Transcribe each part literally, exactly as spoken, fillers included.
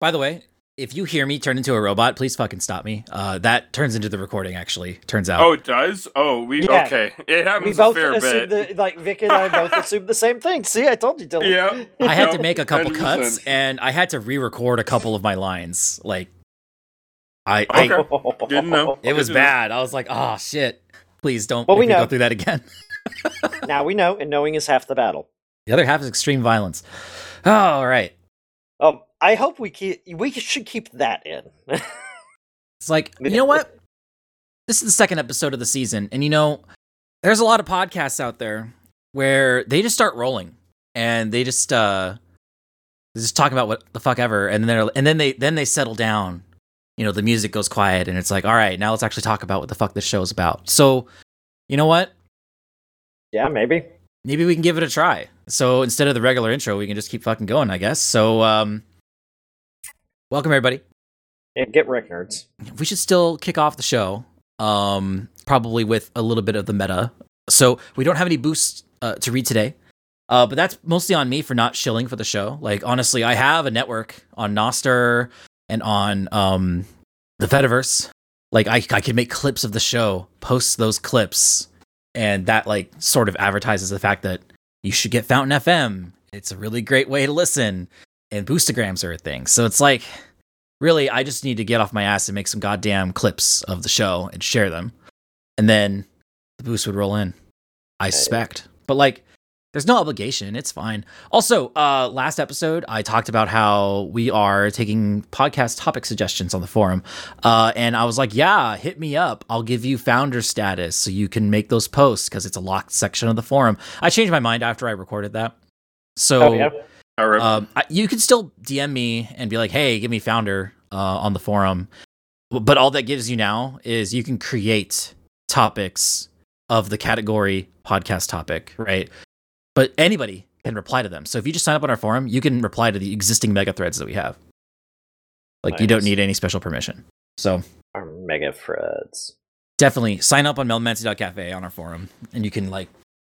By the way, if you hear me turn into a robot, please fucking stop me. Uh, that turns into the recording, actually, turns out. Oh, it does? Oh, we Yeah. okay. It happens We both a fair assumed bit. the, like Vic and I both assumed the same thing. See, I told you, Dylan. Yeah. I had Yep, to make a couple one hundred percent. cuts, and I had to re-record a couple of my lines. Like, I, I Okay. Didn't know. it was Good to know. bad. I was like, oh shit, please don't Well, make we me know. go through that again. Now we know, and knowing is half the battle. The other half is extreme violence. Oh, all right. Um, I hope we keep. We should keep that in. It's like, you know what? This is the second episode of the season, and you know, there's a lot of podcasts out there where they just start rolling and they just uh they just talk about what the fuck ever, and then they're, and then they then they settle down. You know, the music goes quiet, and it's like, all right, now let's actually talk about what the fuck this show's about. So, you know what? Yeah, maybe. Maybe we can give it a try. So instead of the regular intro, we can just keep fucking going, I guess. So, um, welcome everybody. Yeah, get Rick nerds. We should still kick off the show, um, probably with a little bit of the meta. So we don't have any boosts uh, to read today, uh, but that's mostly on me for not shilling for the show. Like, honestly, I have a network on Nostr and on um, the Fediverse. Like, I, I could make clips of the show, post those clips, and that, like, sort of advertises the fact that you should get Fountain F M. It's a really great way to listen, and Boostagrams are a thing. So it's like, really, I just need to get off my ass and make some goddamn clips of the show and share them. And then the boost would roll in, I suspect. But, like, there's no obligation. It's fine. Also, uh, last episode, I talked about how we are taking podcast topic suggestions on the forum. Uh, and I was like, yeah, hit me up. I'll give you founder status so you can make those posts because it's a locked section of the forum. I changed my mind after I recorded that. So Oh, yeah. All right. um, I, you can still D M me and be like, hey, give me founder uh, on the forum. But all that gives you now is you can create topics of the category podcast topic, right? But anybody can reply to them. So if you just sign up on our forum, you can reply to the existing mega threads that we have. Like, you don't Nice. need any special permission. So Our mega threads. definitely sign up on melmancy dot cafe on our forum, and you can, like,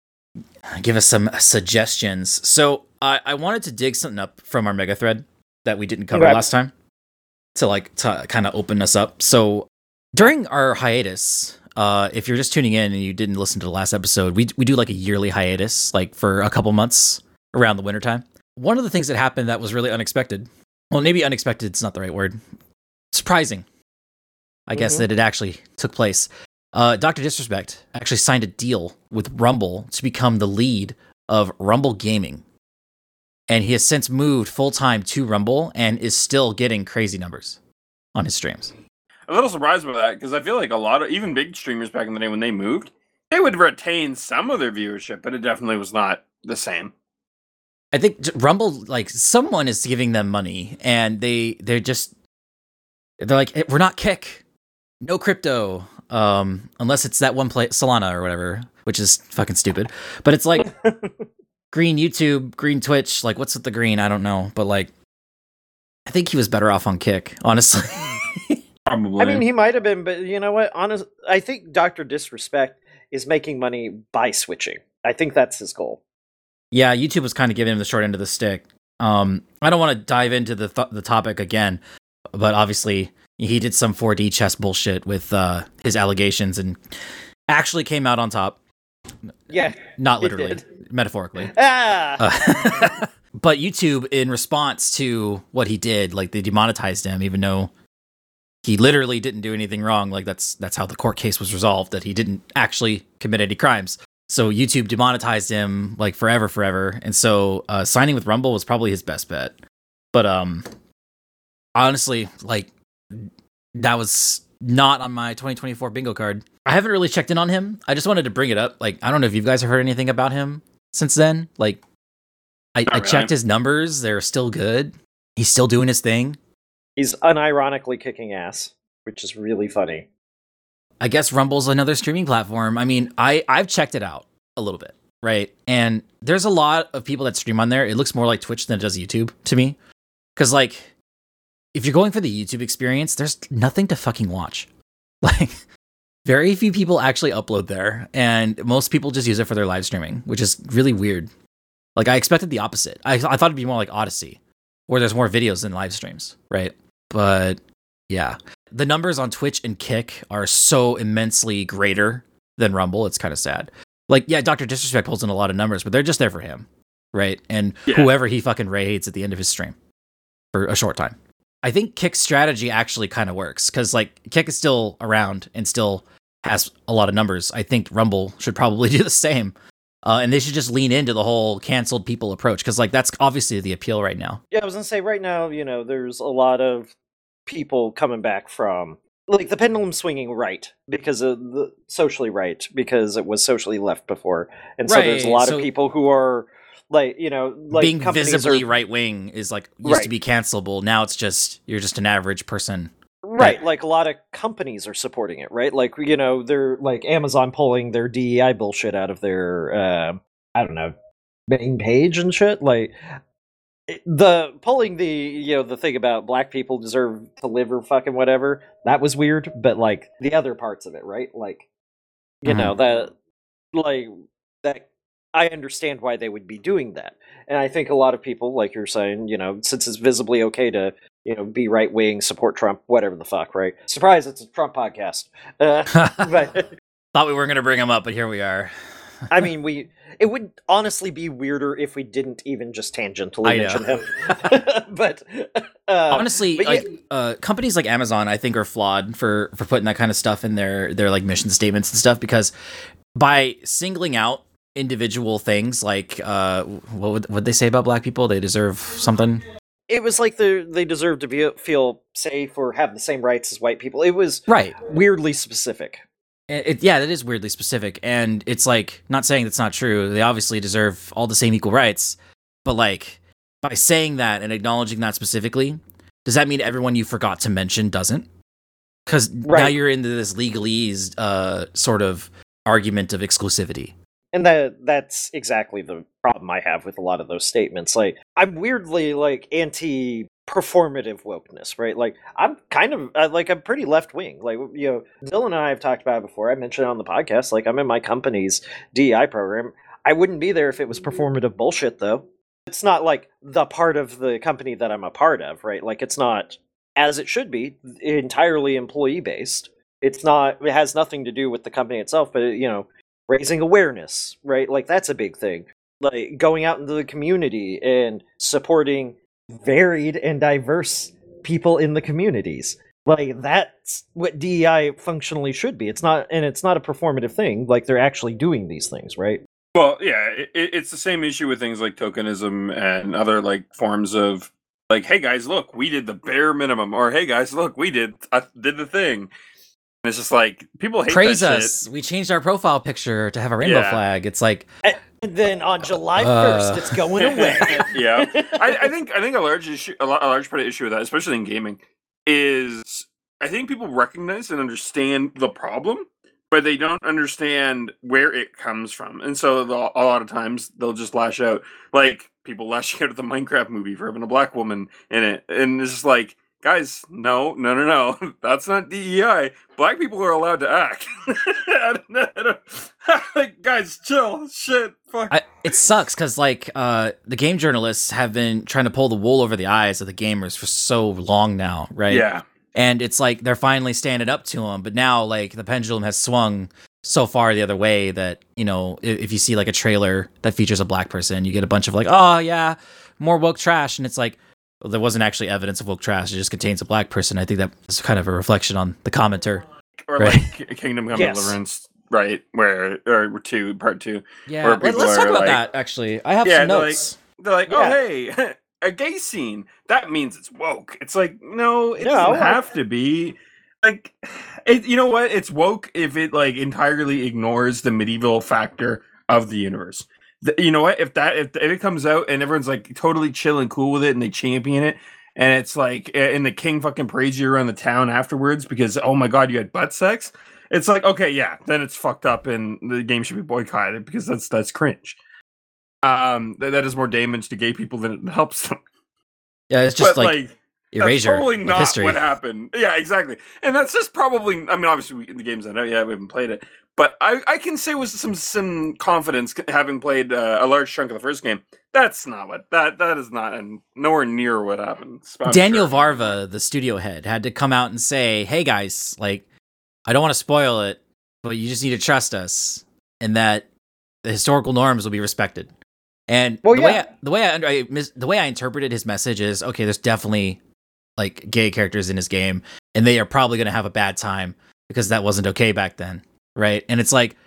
give us some suggestions. So I, I wanted to dig something up from our mega thread that we didn't cover Okay. last time to, like, to kind of open us up. So during our hiatus, uh, if you're just tuning in and you didn't listen to the last episode, we we do like a yearly hiatus, like for a couple months around the wintertime. One of the things that happened that was really unexpected, well, maybe unexpected is not the right word, surprising, I guess, Mhm. that it actually took place. Uh, Doctor Disrespect actually signed a deal with Rumble to become the lead of Rumble Gaming. And he has since moved full-time to Rumble and is still getting crazy numbers on his streams. I'm a little surprised by that because I feel like a lot of even big streamers back in the day when they moved, they would retain some of their viewership, but it definitely was not the same. I think j- Rumble, like, someone is giving them money, and they they're just they're like, "Eh, we're not Kick, no crypto, um, unless it's that one play Solana or whatever, which is fucking stupid. But it's like green YouTube, green Twitch, like, what's with the green? I don't know, but like, I think he was better off on Kick, honestly. Probably. I mean, he might have been, but you know what? Honest, I think Doctor Disrespect is making money by switching. I think that's his goal. Yeah, YouTube was kind of giving him the short end of the stick. Um, I don't want to dive into the th- the topic again, but obviously he did some four D chess bullshit with uh, his allegations and actually came out on top. Yeah, Not he literally, did. metaphorically. Ah, Uh, but YouTube, in response to what he did, like, they demonetized him, even though he literally didn't do anything wrong. Like, that's that's how the court case was resolved, that he didn't actually commit any crimes. So YouTube demonetized him, like, forever, forever. And so uh, signing with Rumble was probably his best bet. But um, honestly, like, that was not on my twenty twenty-four bingo card. I haven't really checked in on him. I just wanted to bring it up. Like, I don't know if you guys have heard anything about him since then. Like, I, Not I really. checked his numbers. They're still good. He's still doing his thing. he's unironically kicking ass, which is really funny. I guess Rumble's another streaming platform. I mean, I, I've checked it out a little bit, right? And there's a lot of people that stream on there. It looks more like Twitch than it does YouTube to me. Because, like, if you're going for the YouTube experience, there's nothing to fucking watch. Like, very few people actually upload there. And most people just use it for their live streaming, which is really weird. Like, I expected the opposite. I, I thought it'd be more like Odyssey, or there's more videos than live streams, right? But yeah, the numbers on Twitch and Kick are so immensely greater than Rumble. It's kind of sad. Like, yeah, Doctor Disrespect pulls in a lot of numbers, but they're just there for him, right? And Yeah. whoever he fucking raids at the end of his stream for a short time. I think Kick's strategy actually kind of works because, like, Kick is still around and still has a lot of numbers. I think Rumble should probably do the same. Uh, and they should just lean into the whole canceled people approach because, like, that's obviously the appeal right now. Yeah, I was gonna say right now, you know, there's a lot of people coming back from like the pendulum swinging right because of the socially right because it was socially left before, and so there's a Right, lot so- of people who are like, you know, like Being companies visibly are, right wing is like used Right. to be cancelable. Now it's just you're just an average person. right. Like a lot of companies are supporting it, right? Like, you know, they're like Amazon pulling their D E I bullshit out of their, uh, I don't know, main page and shit. Like it- the pulling the, you know, the thing about black people deserve to live or fucking whatever. That was weird, but like the other parts of it, right? Like, you Mhm. know, that, like that. I understand why they would be doing that. And I think a lot of people, like you're saying, you know, since it's visibly okay to, you know, be right wing, support Trump, whatever the fuck, right? Surprise, it's a Trump podcast. Uh, but Thought we weren't going to bring him up, but here we are. I mean, we it would honestly be weirder if we didn't even just tangentially I mention know. him. but uh, Honestly, but like yeah- uh, companies like Amazon, I think, are flawed for for putting that kind of stuff in their their like mission statements and stuff because by singling out individual things like uh, what would what they say about black people? They deserve something. it was like they they deserve to be, feel safe or have the same rights as white people. It was Right. weirdly specific. It, it- yeah, that is weirdly specific, and it's like not saying that's not true. They obviously deserve all the same equal rights, but like by saying that and acknowledging that specifically, does that mean everyone you forgot to mention doesn't? Because now Right. you're into this legalese uh, sort of argument of exclusivity. And that that's exactly the problem I have with a lot of those statements. Like, I'm weirdly like anti performative wokeness, right? Like, I'm kind of uh, like I'm pretty left wing. Like, you know, Dylan and I have talked about it before. I mentioned it on the podcast. Like, I'm in my company's D E I program. I wouldn't be there if it was performative bullshit, though. It's not like the part of the company that I'm a part of, right? Like, it's not as it should be, entirely employee based. It's not. It has nothing to do with the company itself, but you know. Raising awareness, right? Like that's a big thing. Like going out into the community and supporting varied and diverse people in the communities. Like that's what D E I functionally should be. It's not, and it's not a performative thing. Like they're actually doing these things, right? Well, yeah, it, it's the same issue with things like tokenism and other like forms of like, hey guys, look, we did the bare minimum, or hey guys, look, we did I did the thing. And it's just like people hate Praise that us. shit. We changed our profile picture to have a rainbow Yeah. flag. It's like And then on July Uh. first, it's going away. yeah, I, I think I think a large issue, a, lo- a large part of the issue with that, especially in gaming, is I think people recognize and understand the problem, but they don't understand where it comes from, and so they'll- a lot of times they'll just lash out, like people lashing out at the Minecraft movie for having a black woman in it, and it's just like, guys, no, no, no, no, that's not D E I. Black people are allowed to act. I don't, I don't, like, guys, chill, shit, fuck. I, it sucks because like uh, the game journalists have been trying to pull the wool over the eyes of the gamers for so long now, right? Yeah. And it's like they're finally standing up to them, but now like the pendulum has swung so far the other way that, you know, if, if you see like a trailer that features a black person, you get a bunch of like, oh yeah, more woke trash, and it's like, well, there wasn't actually evidence of woke trash; it just contains a black person. I think that is kind of a reflection on the commenter. Or Right. like K- Kingdom Come Yes. Deliverance, right? Where or two, part two. Yeah, Or let, people us talk are about like- that. Actually, I have Yeah, some they're like- notes. They're like, Yeah. oh hey, a gay scene. That means it's woke. It's like, no, it No, doesn't I- have to be. Like, it, you know what? It's woke if it like entirely ignores the medieval factor of the universe. The- you know what? If that if, if it comes out and everyone's like totally chill and cool with it and they champion it, and it's like, and the king fucking parades you around the town afterwards because oh my god, you had butt sex. It's like, okay, yeah, then it's fucked up and the game should be boycotted because that's that's cringe. Um, that, that does more damage to gay people than it helps them. Yeah, it's just but like, like, erasure That's totally of not history. what happened. Yeah, exactly. And that's just probably. I mean, obviously, we, the game's not out yet. We haven't played it, but I, I can say with some some confidence, having played uh, a large chunk of the first game, that's not what that that is not, and nowhere near what happened. I'm Daniel sure. Varva, the studio head, had to come out and say, "Hey guys, like, I don't want to spoil it, but you just need to trust us, and that the historical norms will be respected." And Well, the yeah. way I, the way I, I mis- the way I interpreted his message is, okay, there's definitely like gay characters in his game, and they are probably going to have a bad time because that wasn't okay back then, right? And it's like,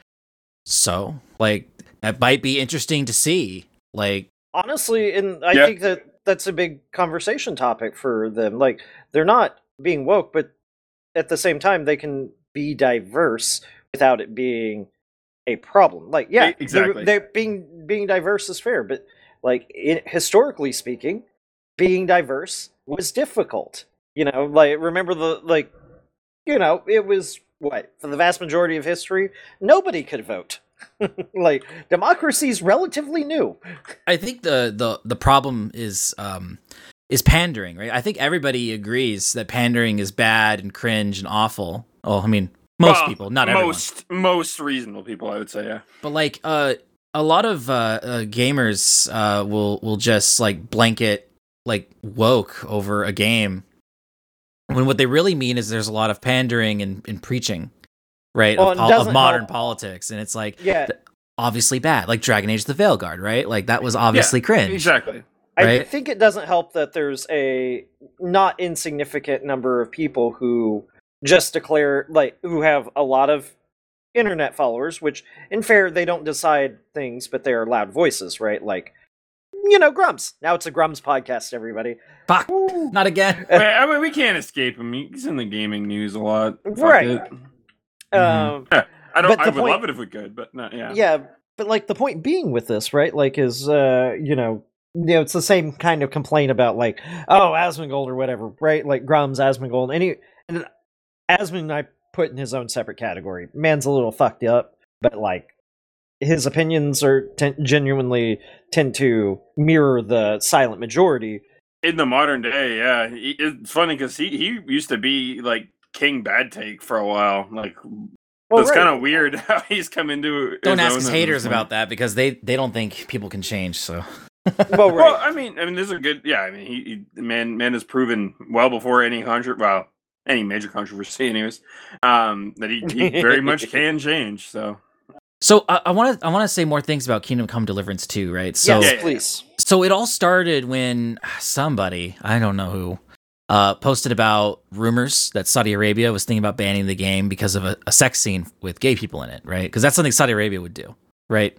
so like that might be interesting to see, like. Honestly, and I Yeah. think that that's a big conversation topic for them. Like, they're not being woke, but at the same time, they can be diverse without it being a problem. Like, yeah, E- exactly. they're, they're being being diverse is fair, but like it, historically speaking, being diverse was difficult. You know, like remember the like, you know, it was what for the vast majority of history, nobody could vote. Like democracy is relatively new. I think the the the problem is um is pandering, right? I think everybody agrees that pandering is bad and cringe and awful. Oh, I mean, most Well, people, not everyone. most most reasonable people, I would say. Yeah. But like uh a lot of uh, uh gamers uh will will just like blanket like woke over a game when what they really mean is there's a lot of pandering and, and preaching, right? Well, of, it pol- doesn't of modern help- politics, and it's like Yeah, th- obviously bad, like Dragon Age: The Veilguard, right? Like that was obviously cringe. Exactly. I right? think it doesn't help that there's a not insignificant number of people who just declare, like, who have a lot of internet followers, which, in fair, they don't decide things, but they are loud voices, right? Like, you know, Grumps. Now it's a Grumps podcast, everybody. Fuck, not again. I mean, I mean, we can't escape him. He's in the gaming news a lot. Fuck Right. it. Um, I don't. But the I would point- love it if we could, but not. Yeah. yeah, but, like, the point being with this, right, like, is, uh, you know, you know, it's the same kind of complaint about, like, oh, Asmongold or whatever, right? Like, Grums, Asmongold, any, and Asmon I put in his own separate category. Man's a little fucked up, but, like, his opinions are ten- genuinely tend to mirror the silent majority. In the modern day, yeah, he, it's funny because he he used to be like King Bad Take for a while. Like, Well, it's right. kind of weird how he's come into. Don't his ask own his at haters this about point. that because they they don't think people can change. So Well, Well, right. I mean, I mean, this is a good. Yeah, I mean, he, he man man has proven well before any contro well any major controversy, anyways, um, that he, he very much can change. So so I want to I want to say more things about Kingdom Come Deliverance two, right? So Yes, Yeah, yeah, please. so it all started when somebody, I don't know who, uh, posted about rumors that Saudi Arabia was thinking about banning the game because of a, a sex scene with gay people in it, right? Because that's something Saudi Arabia would do, right?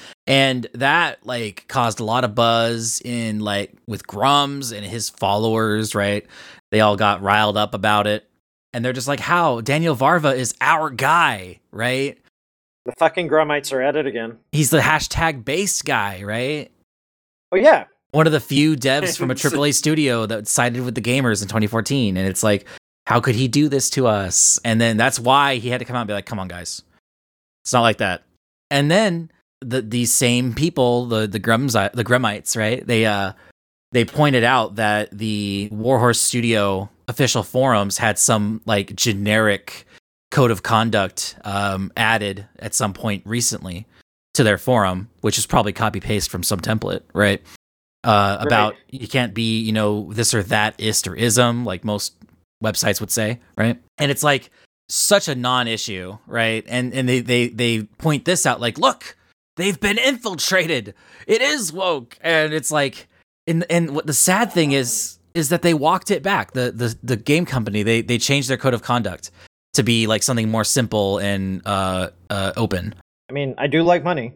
And that like caused a lot of buzz in like with Grums and his followers, right? They all got riled up about it. And they're just like, how? Daniel Varva is our guy, right? The fucking Grumites are at it again. He's the hashtag based guy, right? Oh, yeah. One of the few devs from a triple A studio that sided with the gamers in twenty fourteen. And it's like, how could he do this to us? And then that's why he had to come out and be like, come on, guys. It's not like that. And then the these same people, the the Grums, the Grumites, right? They uh they pointed out that the Warhorse Studio official forums had some like generic code of conduct um, added at some point recently to their forum, which is probably copy paste from some template, right? Uh, about Right. you can't be, you know, this or that, ist or ism, like most websites would say, right? And it's like such a non-issue, right? And and they they they point this out, like, look, they've been infiltrated. It is woke, and it's like, and and what the sad thing is is that they walked it back. The the the game company they they changed their code of conduct to be like something more simple and uh uh open. I mean, I do like money.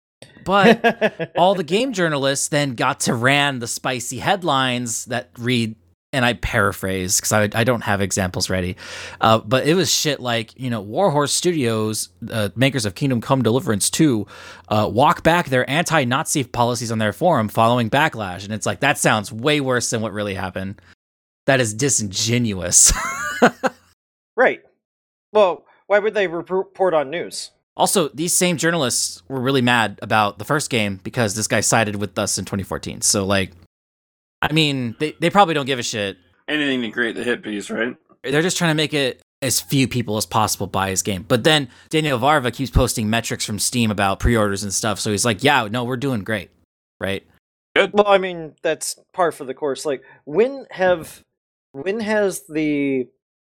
But all the game journalists then got to ran the spicy headlines that read, and I paraphrase because I, I don't have examples ready, uh, but it was shit like, you know, Warhorse Studios, uh, makers of Kingdom Come Deliverance two, uh, walk back their anti-Nazi policies on their forum following backlash. And it's like, that sounds way worse than what really happened. That is disingenuous. Right. Well, why would they report on news? Also, these same journalists were really mad about the first game because this guy sided with us in twenty fourteen. So, like, I mean, they, they probably don't give a shit. anything to create the hit piece, right? They're just trying to make it as few people as possible buy his game. But then Daniel Varva keeps posting metrics from Steam about pre-orders and stuff. So he's like, yeah, no, we're doing great. Right? Good. Well, I mean, that's par for the course. Like, when have, when has the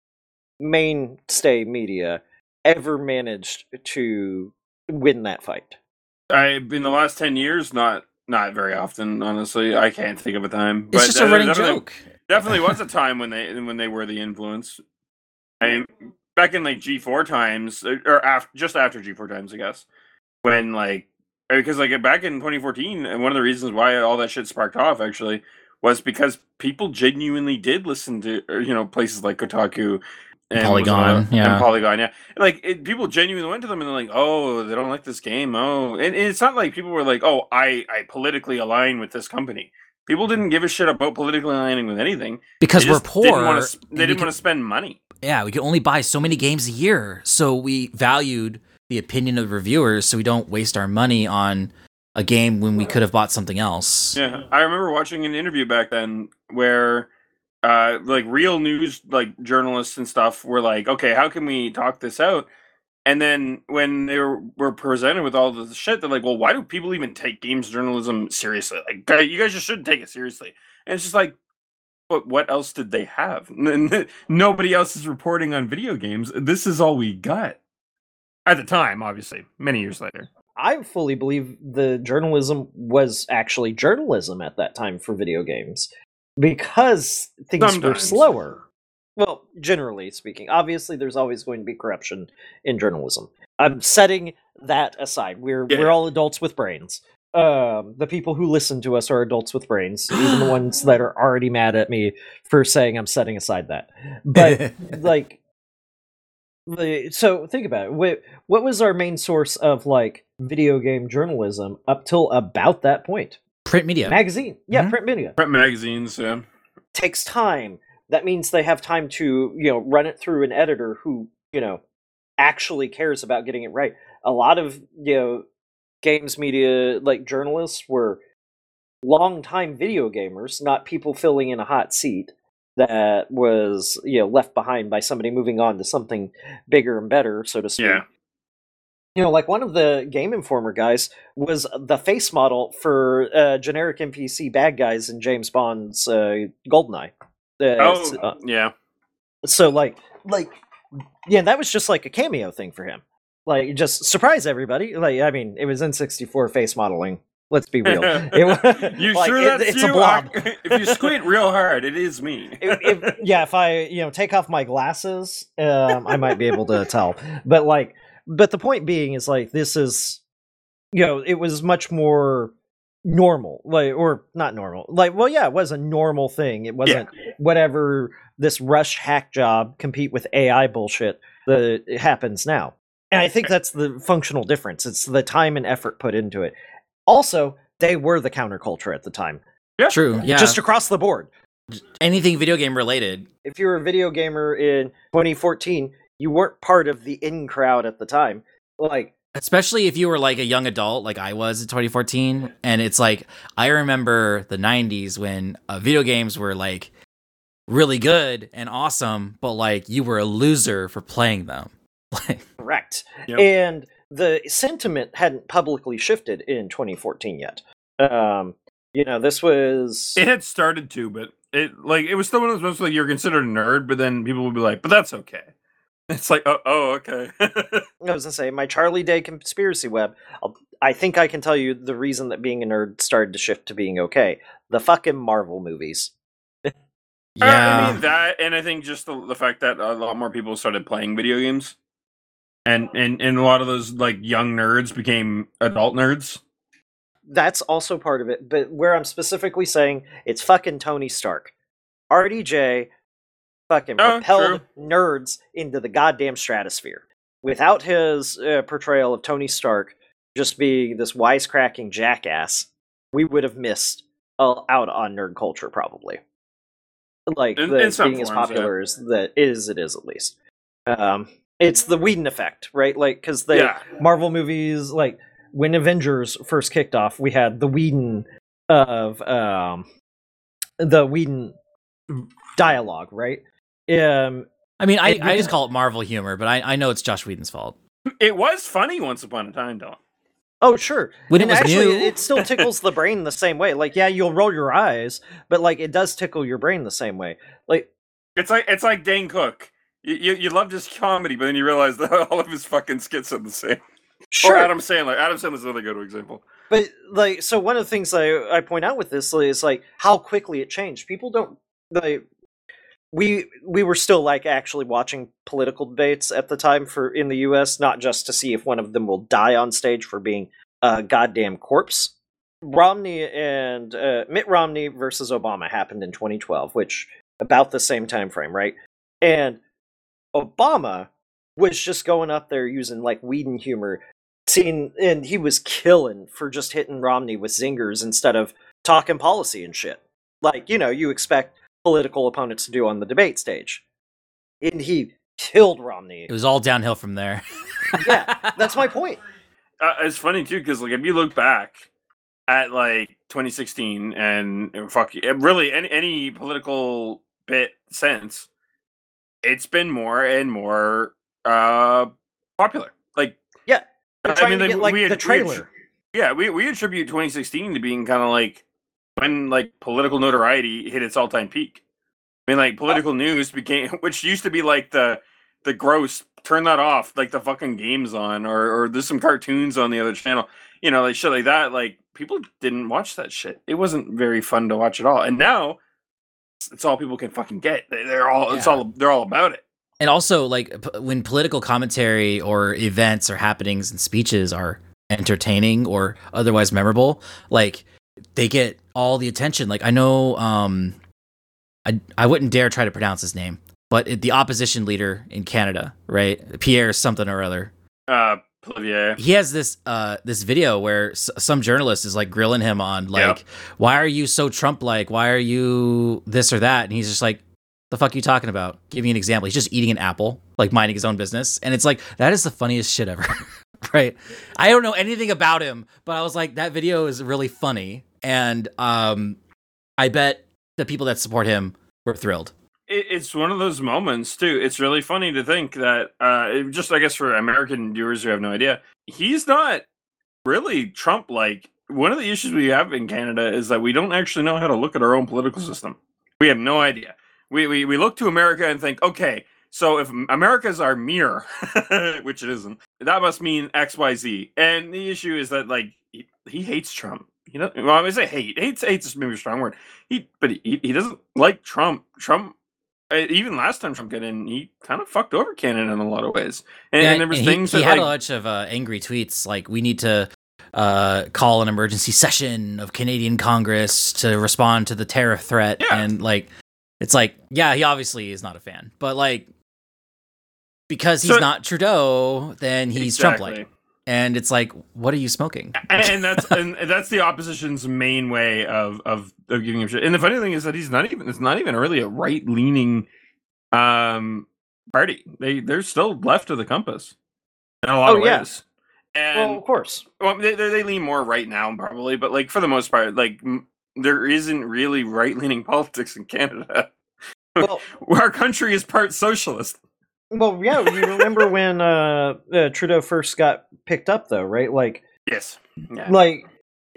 mainstay media ever managed to win that fight? I in the last ten years, not not very often. Honestly, I can't think of a time. It's just a running joke. Definitely was a time when they when they were the influence. I mean, back in like G four times, or after, just after G four times, I guess, when like because like back in twenty fourteen, and one of the reasons why all that shit sparked off actually was because people genuinely did listen to you know places like Kotaku. And Polygon, it, yeah, and Polygon, yeah. Like it, people genuinely went to them and they're like, "Oh, they don't like this game." Oh, and, and it's not like people were like, "Oh, I, I politically align with this company." People didn't give a shit about politically aligning with anything because they we're poor. Didn't wanna, they didn't want to spend money. Yeah, we could only buy so many games a year, so we valued the opinion of reviewers, so we don't waste our money on a game when we could have bought something else. Yeah, I remember watching an interview back then where. Uh, like real news, like journalists and stuff were like, okay, how can we talk this out? And then when they were, were presented with all this shit, they're like, well, why do people even take games journalism seriously? Like, you guys just shouldn't take it seriously. And it's just like, but what else did they have? Nobody else is reporting on video games. This is all we got. At the time, obviously, many years later. I fully believe the journalism was actually journalism at that time for video games. Because things Sometimes. were slower. Well, generally speaking. Obviously, there's always going to be corruption in journalism. I'm setting that aside. We're yeah. we're all adults with brains. Um, the people who listen to us are adults with brains, even the ones that are already mad at me for saying I'm setting aside that. But, like, the, so think about it. What, what was our main source of, like, video game journalism up till about that point? Print media. Magazine. Yeah, mm-hmm. print media. Print magazines, yeah. Takes time. That means they have time to, you know, run it through an editor who, you know, actually cares about getting it right. A lot of, you know, games media, like, journalists were long-time video gamers, not people filling in a hot seat that was, you know, left behind by somebody moving on to something bigger and better, so to speak. Yeah. You know, like one of the Game Informer guys was the face model for uh, generic N P C bad guys in James Bond's uh, GoldenEye. Uh, oh, uh, yeah. So, like, like, yeah, that was just like a cameo thing for him. Like, just surprise everybody. Like, I mean, it was N sixty-four face modeling. Let's be real. It, you like, sure it, that's it's you? a blob. I, if you squint real hard, it is me. if, if, yeah, if I, you know, take off my glasses, um, I might be able to tell. But, like, But the point being is, like, this is, you know, it was much more normal, like, or not normal, like, well, yeah, it was a normal thing. It wasn't Yeah. whatever this rush hack job compete with A I bullshit that happens now. And I think that's the functional difference. It's the time and effort put into it. Also, they were the counterculture at the time. Yeah. True. Yeah. Just across the board. Anything video game related. If you were a video gamer in twenty fourteen, you weren't part of the in crowd at the time. Like, especially if you were like a young adult, like I was in twenty fourteen. And it's like, I remember the nineties when uh, video games were like really good and awesome, but like you were a loser for playing them. correct. Yep. And the sentiment hadn't publicly shifted in twenty fourteen yet. Um, you know, this was... It had started to, but it like it was still one of those moments like you're considered a nerd, but then people would be like, but that's okay. It's like, oh, oh okay. I was gonna say, my Charlie Day conspiracy web, I'll, I think I can tell you the reason that being a nerd started to shift to being okay. The fucking Marvel movies. Yeah. I mean, that, and I think just the, the fact that a lot more people started playing video games. And, and, and a lot of those, like, young nerds became adult nerds. That's also part of it, but where I'm specifically saying, it's fucking Tony Stark. R D J fucking Oh, propelled nerds into the goddamn stratosphere. Without his uh, portrayal of Tony Stark just being this wisecracking jackass, we would have missed uh, out on nerd culture, probably. Like, In- the, in some being as forms, popular as that is, it is at least. Um, it's the Whedon effect, right? Like, because the Yeah. Marvel movies, like, when Avengers first kicked off, we had the Whedon of, um, the Whedon dialogue, right? Um, I mean, I, And you I just can- call it Marvel humor, but I, I know it's Josh Whedon's fault. It was funny once upon a time, though. oh, sure. When it and was actually, new. it still tickles the brain the same way. Like, yeah, you'll roll your eyes, but like, it does tickle your brain the same way. Like, It's like it's like Dane Cook. You you, you loved his comedy, but then you realize that all of his fucking skits are the same. sure. Or Adam Sandler. Adam Sandler's another good example. But like, so one of the things I I point out with this is like how quickly it changed. People don't like we we were still like actually watching political debates at the time for in the U S, not just to see if one of them will die on stage for being a goddamn corpse. Romney and uh, Mitt Romney versus Obama happened in twenty twelve, which about the same time frame, right? And Obama was just going up there using like Whedon humor, seeing, and he was killing for just hitting Romney with zingers instead of talking policy and shit. Like, you know, you expect political opponents to do on the debate stage. And he killed Romney. It was all downhill from there. Yeah, that's my point. Uh, it's funny too because like if you look back at like twenty sixteen and, and fuck you, really any any political bit since, it's been more and more uh popular. Like Yeah, they're I trying mean, to like, get like we the had- we had- trailer. yeah, we we attribute twenty sixteen to being kind of like when like political notoriety hit its all time peak. I mean, like political news became, which used to be like the the gross, turn that off, like the fucking game's on, or or there's some cartoons on the other channel, you know, like shit like that. Like people didn't watch that shit. It wasn't very fun to watch at all. And now it's, it's all people can fucking get. They- They're all it's Yeah. all they're all about it. And also, like, p- when political commentary or events or happenings and speeches are entertaining or otherwise memorable, like, they get all the attention. Like, I know, um, I, I wouldn't dare try to pronounce his name, but it, the opposition leader in Canada, right? Pierre something or other. Uh, Olivier. He has this uh this video where s- some journalist is like grilling him on like, Yep. why are you so Trump like? Why are you this or that? And he's just like, the fuck are you talking about? Give me an example. He's just eating an apple, like minding his own business, and it's like that is the funniest shit ever, right? I don't know anything about him, but I was like, that video is really funny, and um, I bet the people that support him were thrilled. It, it's one of those moments too. It's really funny to think that uh, it- just I guess for American viewers who have no idea, he's not really Trump like. One of the issues we have in Canada is that we don't actually know how to look at our own political system. We have no idea. We we, we look to America and think, okay, so if America's our mirror, which it isn't, that must mean X, Y, Z. And the issue is that like he, he hates Trump. You know, well, I would say hate. Hates hates is maybe a strong word. He but he, he doesn't like Trump. Trump. Uh, even last time Trump got in, he kind of fucked over Canada in a lot of ways. And, Yeah, and there was and things he, he that had like, a bunch of uh, angry tweets like, we need to uh, call an emergency session of Canadian Congress to respond to the tariff threat. Yeah. And like, it's like, yeah, he obviously is not a fan, but like, because he's So- not Trudeau, then he's exactly. Trump-like. And it's like, what are you smoking? and, and that's and that's the opposition's main way of, of of giving him shit. And the funny thing is that he's not even it's not even really a right leaning um party. They they're still left of the compass in a lot Oh, of yeah. ways. And Well, of course. well, they they they lean more right now probably, but like for the most part, like m- there isn't really right leaning politics in Canada. Well, Our country is part socialist. well, yeah. You remember when uh, uh, Trudeau first got picked up, though, right? Like, Yes. Yeah. like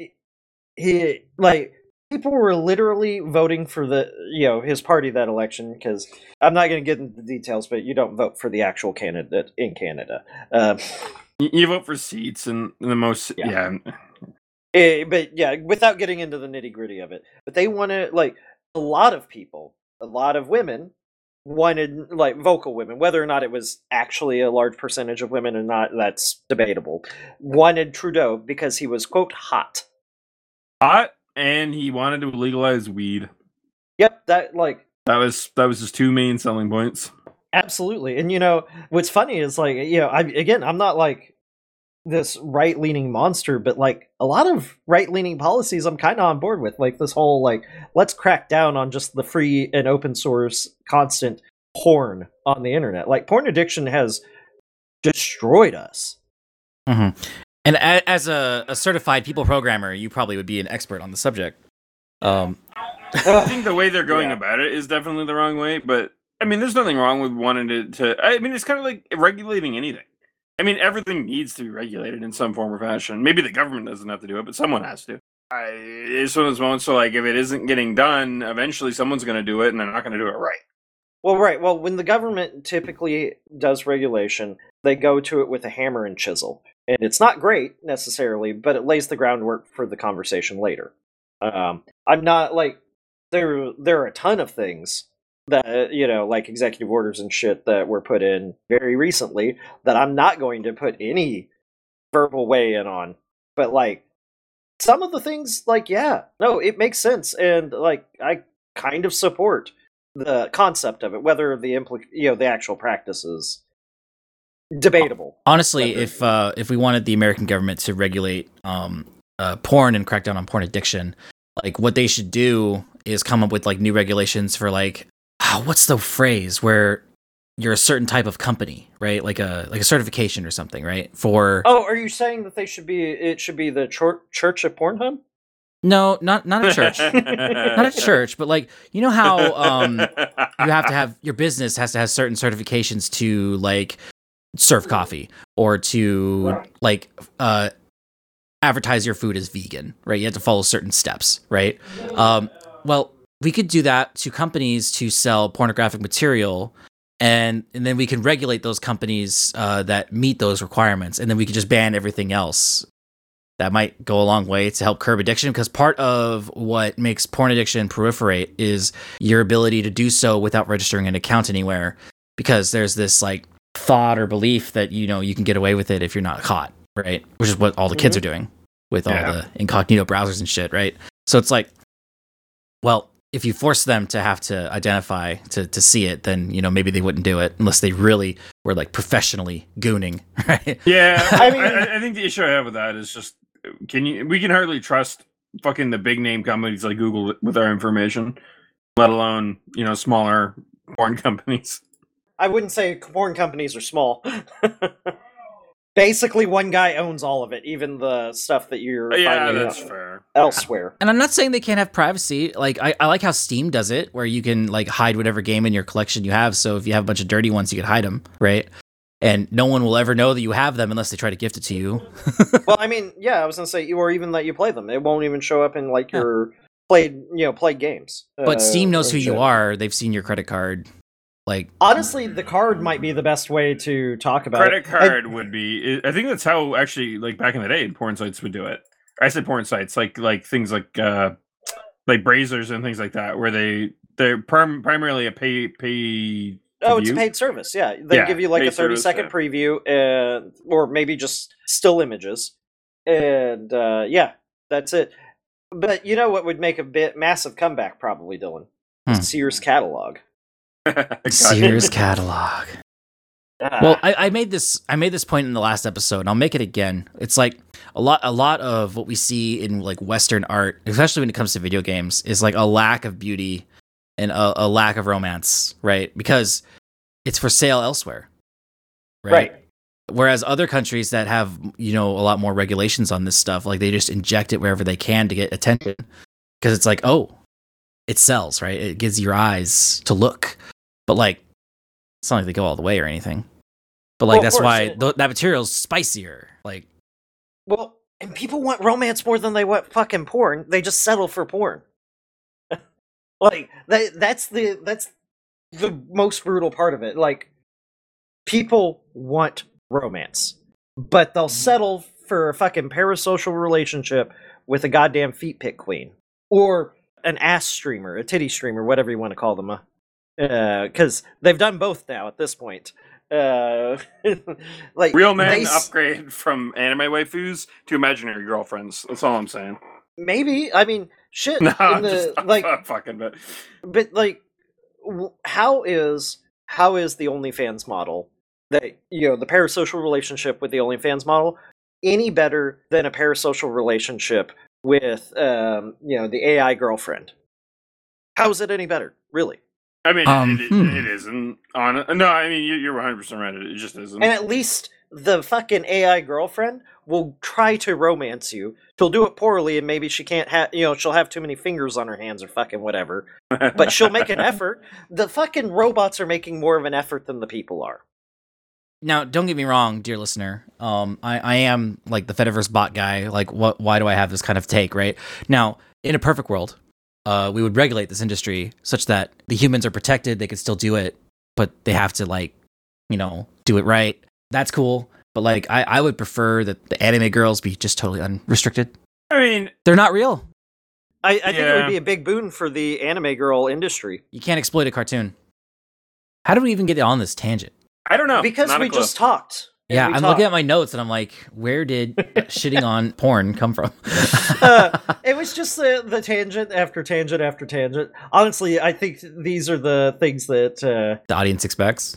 he, like people were literally voting for the, you know, his party that election. Because I'm not going to get into the details, but you don't vote for the actual candidate in Canada. Um, You, you vote for seats and the most Yeah. yeah. Eh, but yeah, without getting into the nitty gritty of it, but they wanted like a lot of people, a lot of women wanted like vocal women, whether or not it was actually a large percentage of women or not, that's debatable. Wanted Trudeau because he was quote hot. Hot, and he wanted to legalize weed. Yep, that like That was that was his two main selling points. absolutely. And you know what's funny is like you know I again I'm not like this right leaning monster, but like a lot of right leaning policies I'm kind of on board with, like this whole like let's crack down on just the free and open source constant porn on the internet. Like porn addiction has destroyed us. Mm-hmm. And a, as a, a certified people programmer, you probably would be an expert on the subject. Um, I think the way they're going Yeah. about it is definitely the wrong way, but I mean, there's nothing wrong with wanting to. to I mean, it's kind of like regulating anything. I mean, everything needs to be regulated in some form or fashion. Maybe the government doesn't have to do it, but someone has to. I, it's one of those moments. So, like, if it isn't getting done, eventually someone's going to do it, and they're not going to do it right. Well, right. Well, when the government typically does regulation, they go to it with a hammer and chisel. And it's not great, necessarily, but it lays the groundwork for the conversation later. Um, I'm not, like, there, there are a ton of things that, you know, like executive orders and shit that were put in very recently that I'm not going to put any verbal weigh in on. But, like, some of the things, like, yeah, no, it makes sense. And, like, I kind of support the concept of it, whether the impl- you know, the actual practice is debatable. honestly, Whether- if uh, if we wanted the American government to regulate um, uh, porn and crack down on porn addiction, like what they should do is come up with like new regulations for like, oh, what's the phrase where you're a certain type of company, right? Like a like a certification or something, right? For Oh, are you saying that they should be? It should be the chor- Church of Pornhub? no, not not a church, not a church, but like you know how um, you have to have your business has to have certain certifications to like serve coffee or to Right. like uh advertise your food as vegan, right? You have to follow certain steps, right? Um well, we could do that to companies to sell pornographic material, and and then we can regulate those companies uh that meet those requirements, and then we could just ban everything else. That might go a long way to help curb addiction, because part of what makes porn addiction proliferate is your ability to do so without registering an account anywhere, because there's this like thought or belief that, you know, you can get away with it if you're not caught, right? Which is what all the kids Mhm. are doing with Yeah. all the incognito browsers and shit, right? So it's like, well, if you force them to have to identify to, to see it, then, you know, maybe they wouldn't do it unless they really were like professionally gooning, right? Yeah, I I mean- mean, I, I think the issue I have with that is just can you? We can hardly trust fucking the big name companies like Google with our information, let alone you know smaller porn companies. I wouldn't say porn companies are small. Basically, one guy owns all of it, even the stuff that you're Yeah, finding that's out fair. elsewhere. And I'm not saying they can't have privacy. Like I, I like how Steam does it, where you can like hide whatever game in your collection you have. So if you have a bunch of dirty ones, you can hide them, right? And no one will ever know that you have them unless they try to gift it to you. Well, I mean, yeah, I was gonna say, or even let you play them. It won't even show up in like Yeah. your played, you know, played games. But uh, Steam knows or who you shit. are. They've seen your credit card. Like Honestly, the card might be the best way to talk about Credit it. card would be. I think that's how actually, like back in the day, porn sites would do it. I said porn sites, like like things like uh like Brazers and things like that, where they they're prim- primarily a pay pay. Oh, it's a view. paid service. Yeah, they Yeah, give you like a paid thirty service, second yeah. preview, and or maybe just still images, and uh, yeah, that's it. But you know what would make a bit massive comeback? Probably, Dylan. Hmm. Sears catalog. God. Sears catalog. Ah, Well, I, I made this I made this point in the last episode, and I'll make it again. It's like a lot a lot of what we see in like Western art, especially when it comes to video games, is like a lack of beauty and a, a lack of romance, right? Because it's for sale elsewhere, right? right. Whereas other countries that have, you know, a lot more regulations on this stuff, like they just inject it wherever they can to get attention, because it's like, oh, it sells, right? It gives your eyes to look, but like it's not like they go all the way or anything. But like Well, of that's course, why it- th- that material's spicier. Like Well, and people want romance more than they want fucking porn. They just settle for porn. Like that that's the that's the most brutal part of it. Like people want romance, but they'll settle for a fucking parasocial relationship with a goddamn feet pick queen or an ass streamer, a titty streamer, whatever you want to call them. Uh, because they've done both now at this point. Uh, like Real men they s- upgrade from anime waifus to imaginary girlfriends. That's all I'm saying. maybe. I mean, shit. No, in I'm the, just, I'm like, fucking. But but like, w- how is how is the OnlyFans model that you know the parasocial relationship with the OnlyFans model any better than a parasocial relationship with um you know the A I girlfriend? How is it any better, really? I mean, Um, it, hmm. it isn't on. No, I mean you, you're one hundred percent right. It just isn't. And at least the fucking A I girlfriend will try to romance you. She'll do it poorly, and maybe she can't have, you know, she'll have too many fingers on her hands or fucking whatever. But she'll make an effort. The fucking robots are making more of an effort than the people are. Now, don't get me wrong, dear listener. Um, I, I am like the Fediverse bot guy. Like, what? Why do I have this kind of take? Right now, in a perfect world, uh, we would regulate this industry such that the humans are protected. They could still do it, but they have to like, you know, do it right. That's cool. But like, I, I would prefer that the anime girls be just totally unrestricted. I mean, they're not real. I, I yeah. think it would be a big boon for the anime girl industry. You can't exploit a cartoon. How do we even get on this tangent? I don't know. Because we just talked. Yeah, we I'm talked. looking at my notes and I'm like, where did shitting on porn come from? uh, it was just the, the tangent after tangent after tangent. Honestly, I think these are the things that... Uh, the audience expects.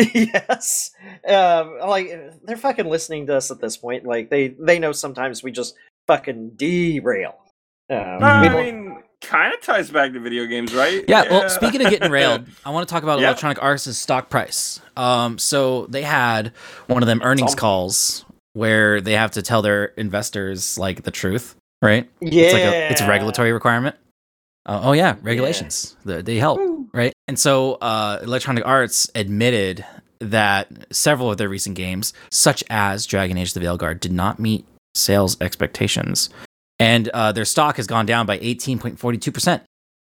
Yes. Um, like, they're fucking listening to us at this point. Like, they, they know sometimes we just fucking derail. Um, I mean, kind of ties back to video games, right? Yeah, yeah, well, speaking of getting railed, I want to talk about yeah. Electronic Arts' stock price. Um, so they had one of them earnings calls where they have to tell their investors, like, the truth, right? Yeah. It's, like a, it's a regulatory requirement. Uh, oh, yeah, regulations. Yeah. They, they help, Woo. right? And so uh, Electronic Arts admitted that several of their recent games, such as Dragon Age the Veilguard, did not meet sales expectations. And uh, their stock has gone down by eighteen point four two percent.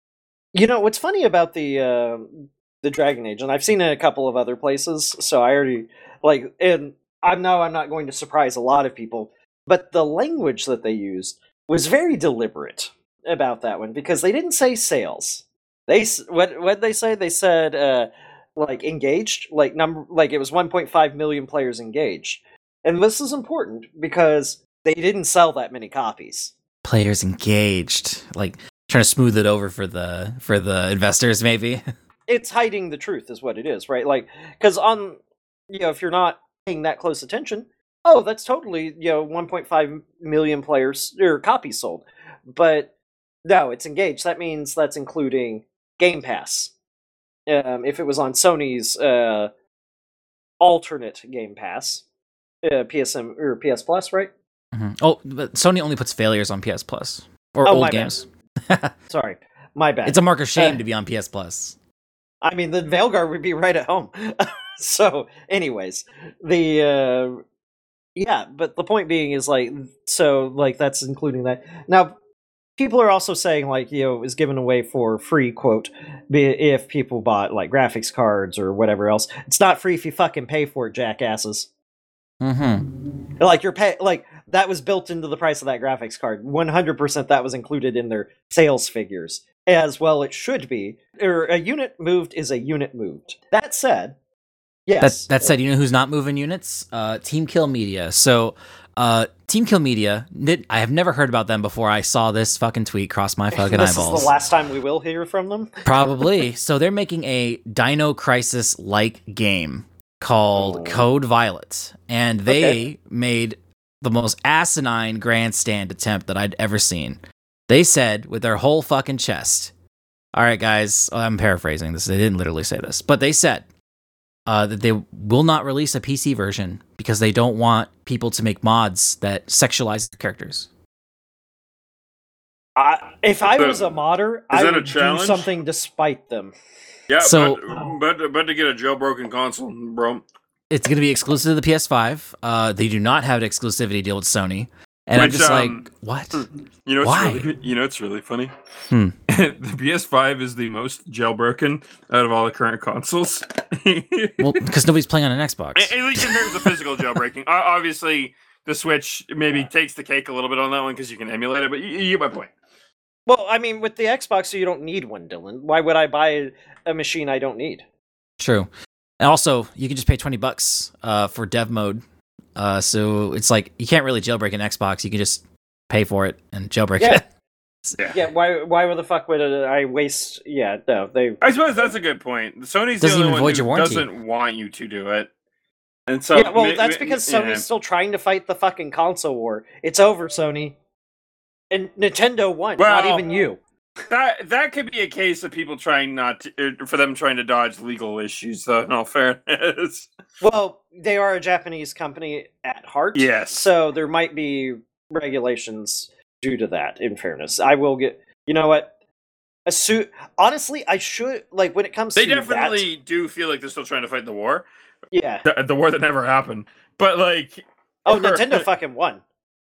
You know, what's funny about the uh, the Dragon Age, and I've seen it in a couple of other places, so I already, like, and I know I'm not going to surprise a lot of people, but the language that they used was very deliberate about that one, because they didn't say sales. They, what what they say? They said, uh, like, engaged, like, number, like it was one point five million players engaged. And this is important, because they didn't sell that many copies. Players engaged, like trying to smooth it over for the for the investors, maybe. It's hiding the truth, is what it is, right? Like, because on, you know, if you're not paying that close attention, oh, that's totally, you know, one point five million players or copies sold. But no, it's engaged. That means that's including Game Pass. Um, if it was on Sony's uh, alternate Game Pass, uh, P S M or P S Plus, right? Mm-hmm. Oh, but Sony only puts failures on P S Plus or oh, old games. Sorry, my bad. It's a mark of shame uh, to be on P S Plus. I mean, the Veilguard would be right at home. So, anyways, the uh, yeah, but the point being is like, so like that's including that. Now, people are also saying like, you know, it was given away for free, quote, if people bought like graphics cards or whatever else. It's not free if you fucking pay for it, jackasses. Mm-hmm. Like you're pay like that was built into the price of that graphics card. one hundred percent that was included in their sales figures. As well it should be. Or a unit moved is a unit moved. That said, yes. That, that said, you know who's not moving units? Uh, Team Kill Media. So, uh, Team Kill Media, I have never heard about them before I saw this fucking tweet cross my fucking this eyeballs. This is the last time we will hear from them? Probably. So they're making a Dino Crisis-like game called oh. Code Violet, and they okay. made the most asinine grandstand attempt that I'd ever seen. They said with their whole fucking chest, all right, guys, I'm paraphrasing this. They didn't literally say this, but they said uh, that they will not release a P C version because they don't want people to make mods that sexualize the characters. I, if I was a modder, I would do something despite them. Yeah, so, but, but but to get a jailbroken console, bro. It's going to be exclusive to the P S five. Uh, they do not have an exclusivity deal with Sony. And Which, I'm just um, like, what? You know, it's Why? Really, you know, it's really funny. Hmm. The P S five is the most jailbroken out of all the current consoles. Well, because nobody's playing on an Xbox. At, at least in terms of physical jailbreaking. Uh, obviously, the Switch maybe takes the cake a little bit on that one because you can emulate it, but you, you get my point. Well, I mean, with the Xbox, you don't need one, Dylan. Why would I buy a machine I don't need? True. And also, you can just pay twenty bucks uh, for dev mode. Uh, so it's like, you can't really jailbreak an Xbox. You can just pay for it and jailbreak yeah. it. yeah. Yeah, why Why the fuck would I waste... Yeah, no, they... I suppose that's a good point. Sony's the only one who doesn't want you to do it. And so, yeah, well, that's because Sony's yeah. still trying to fight the fucking console war. It's over, Sony. And Nintendo won, well, not even you. That that could be a case of people trying not to, for them trying to dodge legal issues, though, in all fairness. Well, they are a Japanese company at heart. Yes. So there might be regulations due to that, in fairness. I will get... You know what? Assu- Honestly, I should... Like, when it comes They to definitely that, do feel like they're still trying to fight the war. yeah. The, the war that never happened. But, like... Oh, Nintendo fucking won.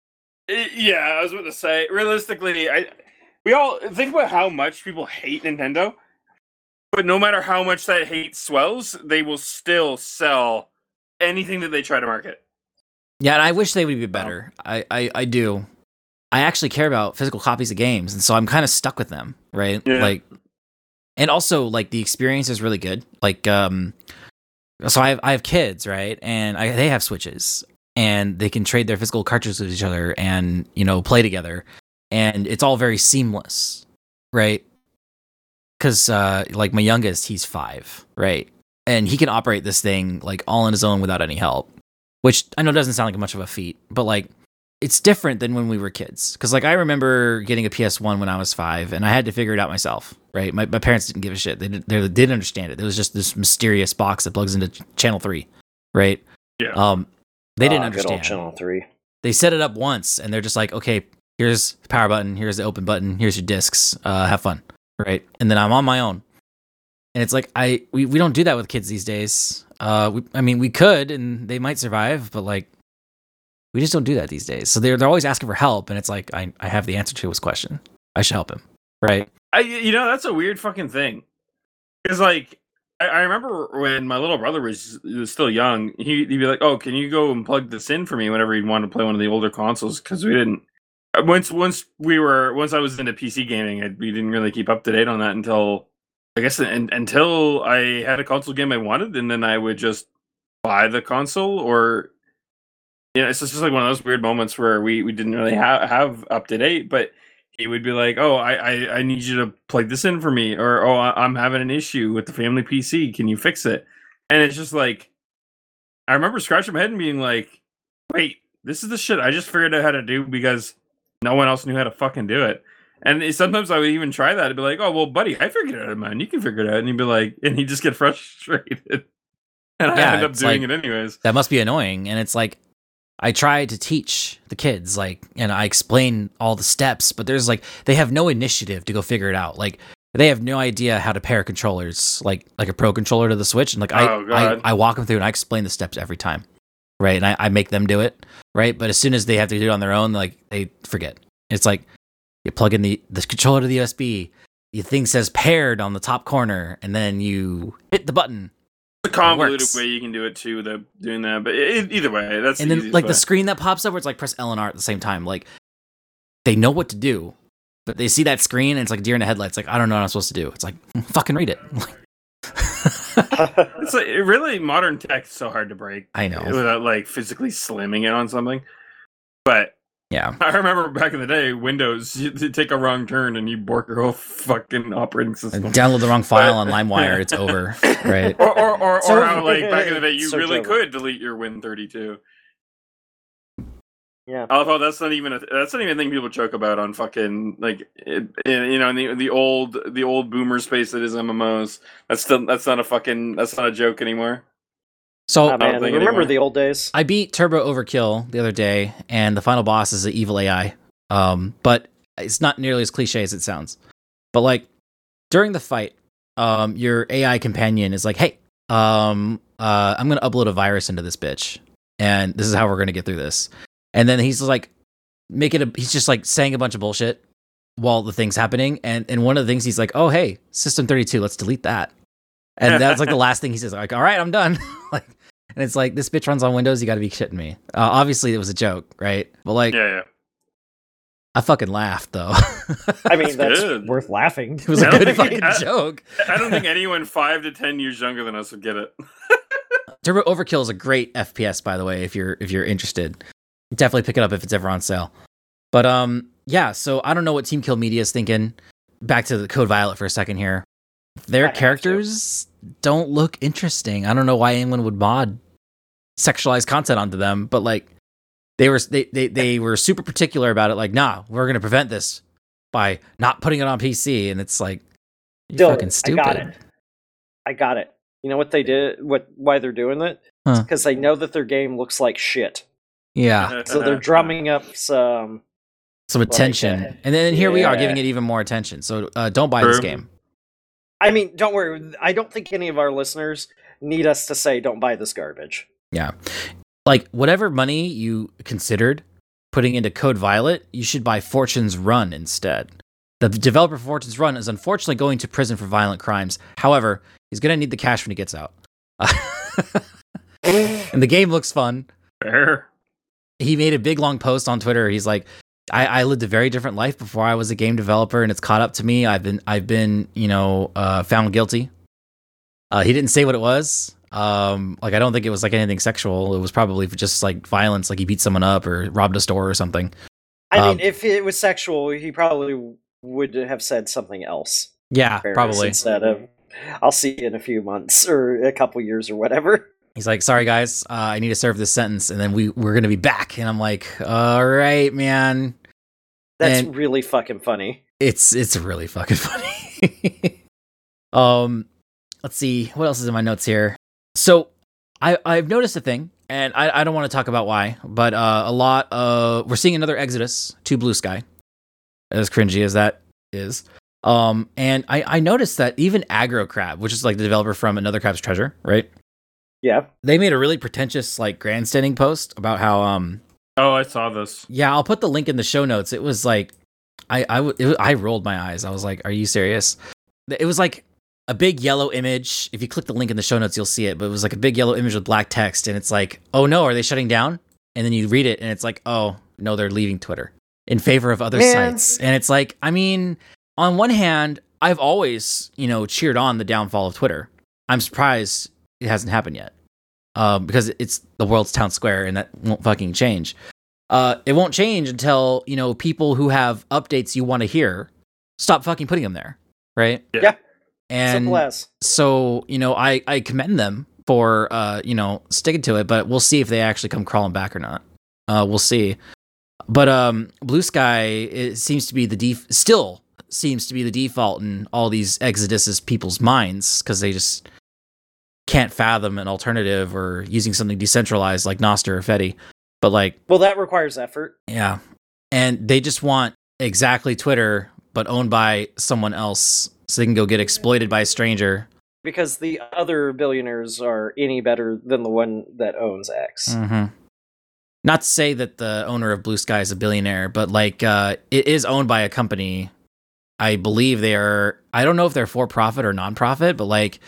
Yeah, I was about to say, realistically, I we all think about how much people hate Nintendo, but no matter how much that hate swells, they will still sell anything that they try to market. Yeah, and I wish they would be better. I, I, I do. I actually care about physical copies of games, and so I'm kind of stuck with them, right? Yeah. Like, and also like the experience is really good. Like, um, so I have I have kids, right, and I, they have Switches, and they can trade their physical cartridges with each other, and you know, play together, and it's all very seamless, right? Because uh, like my youngest, he's five, right, and he can operate this thing like all on his own without any help, which I know doesn't sound like much of a feat, but like it's different than when we were kids. Because like I remember getting a P S one when I was five, and I had to figure it out myself, right? My my parents didn't give a shit. They didn't, they didn't understand it. It was just this mysterious box that plugs into channel three, right? Yeah. Um, they didn't Ah, good old understand. Channel three. They set it up once, and they're just like, okay, here's the power button, here's the open button, here's your discs. Uh, have fun, right? And then I'm on my own. And it's like I we, we don't do that with kids these days. Uh, we, I mean, we could, and they might survive, but like, we just don't do that these days. So they're they're always asking for help, and it's like I I have the answer to his question. I should help him, right? I you know that's a weird fucking thing, because like I, I remember when my little brother was, was still young, he, he'd be like, "Oh, can you go and plug this in for me?" Whenever he'd want to play one of the older consoles, because we didn't. Once once we were once I was into P C gaming, I, we didn't really keep up to date on that until I guess in, until I had a console game I wanted, and then I would just buy the console or. Yeah, it's just like one of those weird moments where we, we didn't really have, have up to date, but he would be like, "Oh, I, I, I need you to plug this in for me," or "Oh, I, I'm having an issue with the family P C. Can you fix it?" And it's just like, I remember scratching my head and being like, "Wait, this is the shit I just figured out how to do because no one else knew how to fucking do it." And it, sometimes I would even try that and be like, "Oh, well, buddy, I figured it out, man. You can figure it out." And he'd be like, and he'd just get frustrated, and Yeah, I end up it's doing like- it anyways. That must be annoying. And it's like, I try to teach the kids, like, and I explain all the steps, but there's like, they have no initiative to go figure it out. Like, they have no idea how to pair controllers, like like a pro controller to the Switch. And like, Oh, I, God. I I walk them through and I explain the steps every time, right? And I, I make them do it, right? But as soon as they have to do it on their own, like, they forget. It's like, you plug in the, the controller to the U S B, the thing says paired on the top corner, and then you hit the button. It's a convoluted works. way you can do it too, the doing that. But it, either way, that's And the then easiest like the way. screen that pops up where it's like press L and R at the same time. Like, they know what to do, but they see that screen and it's like deer in the headlights. Like, I don't know what I'm supposed to do. It's like, fucking read it. It's like it really modern tech is so hard to break I know. without like physically slamming it on something. But Yeah. I remember back in the day, Windows, you would take a wrong turn and you bork your whole fucking operating system. Download the wrong file on LimeWire. It's over. Right. Or, or, or, So- or how, like, back in the day, you So really Joe. could delete your Win thirty-two. Yeah. I love how that's not even a, that's not even a thing people joke about on fucking like it, you know in the the old the old boomer space that is M M Os. That's still that's not a fucking that's not a joke anymore. So Ah, man, think remember anymore. the old days? I beat Turbo Overkill the other day, and the final boss is an evil A I. Um, but it's not nearly as cliche as it sounds. But like during the fight, um, your A I companion is like, "Hey, um, uh, I'm gonna upload a virus into this bitch, and this is how we're gonna get through this." And then he's like, making a he's just like saying a bunch of bullshit while the thing's happening. And and one of the things he's like, "Oh, hey, System thirty-two, let's delete that." And that's like the last thing he says. Like, "All right, I'm done." Like. And it's like, this bitch runs on Windows, you gotta be shitting me. Uh, obviously, it was a joke, right? But like, Yeah, yeah. I fucking laughed, though. I mean, that's good. worth laughing. it was a I don't good think- fucking I- joke. I don't think anyone five to ten years younger than us would get it. Turbo Overkill is a great F P S, by the way, if you're if you're interested. Definitely pick it up if it's ever on sale. But um, yeah, so I don't know what Team Kill Media is thinking. Back to the Code Violet for a second here. I Their have to. characters don't look interesting. I don't know why anyone would mod sexualized content onto them, but like they were they, they, they were super particular about it. Like, nah, we're gonna prevent this by not putting it on P C. And it's like, you're Dylan, fucking stupid. I got it. I got it. You know what they did? What? Why they're doing it? Huh. because they know that their game looks like shit. Yeah, So they're drumming up some. some attention, uh, and then here we are yeah. giving it even more attention. So uh, don't buy this True. game. I mean, don't worry. I don't think any of our listeners need us to say don't buy this garbage. Yeah, like whatever money you considered putting into Code Violet, you should buy Fortune's Run instead. The developer for Fortune's Run is unfortunately going to prison for violent crimes. However, he's going to need the cash when he gets out. And the game looks fun. Fair. He made a big long post on Twitter. He's like, I, I lived a very different life before I was a game developer, and it's caught up to me. I've been, I've been, you know, uh, found guilty. Uh, he didn't say what it was. Um, like, I don't think it was like anything sexual. It was probably just like violence, like he beat someone up or robbed a store or something. I Um, mean, if it was sexual, he probably would have said something else. Yeah, Fairness, probably. Instead of, I'll see you in a few months or a couple years or whatever. He's like, sorry guys, uh, I need to serve this sentence, and then we we're gonna be back. And I'm like, all right, man. That's And- really fucking funny. It's it's really fucking funny. um, let's see what else is in my notes here. So I I've noticed a thing, and I, I don't want to talk about why, but uh, a lot of we're seeing another exodus to Blue Sky, as cringy as that is. Um, and I I noticed that even Aggro Crab, which is like the developer from Another Crab's Treasure, right? Yeah. They made a really pretentious like grandstanding post about how um Oh, I saw this. yeah, I'll put the link in the show notes. It was like, I I, w- it was, I rolled my eyes. I was like, are you serious? It was like a big yellow image. If you click the link in the show notes, you'll see it. But it was like a big yellow image with black text. And it's like, oh no, are they shutting down? And then you read it and it's like, oh no, they're leaving Twitter in favor of other Man. sites. And it's like, I mean, on one hand, I've always, you know, cheered on the downfall of Twitter. I'm surprised it hasn't happened yet. Um, because it's the world's town square and that won't fucking change. Uh, it won't change until, you know, people who have updates you want to hear stop fucking putting them there, right? Yeah. Yeah. And Simple as. so, you know, I, I commend them for, uh, you know, sticking to it, but we'll see if they actually come crawling back or not. Uh, we'll see. But um, Blue Sky, it seems to be the def- still seems to be the default in all these exoduses people's minds because they just can't fathom an alternative or using something decentralized like Nostr or Fetty. But like, Well, that requires effort. yeah. And they just want exactly Twitter, but owned by someone else so they can go get exploited by a stranger. Because the other billionaires are any better than the one that owns X. Mm-hmm. Not to say that the owner of Blue Sky is a billionaire, but like, uh, it is owned by a company. I believe they are, I don't know if they're for profit or non-profit, but like,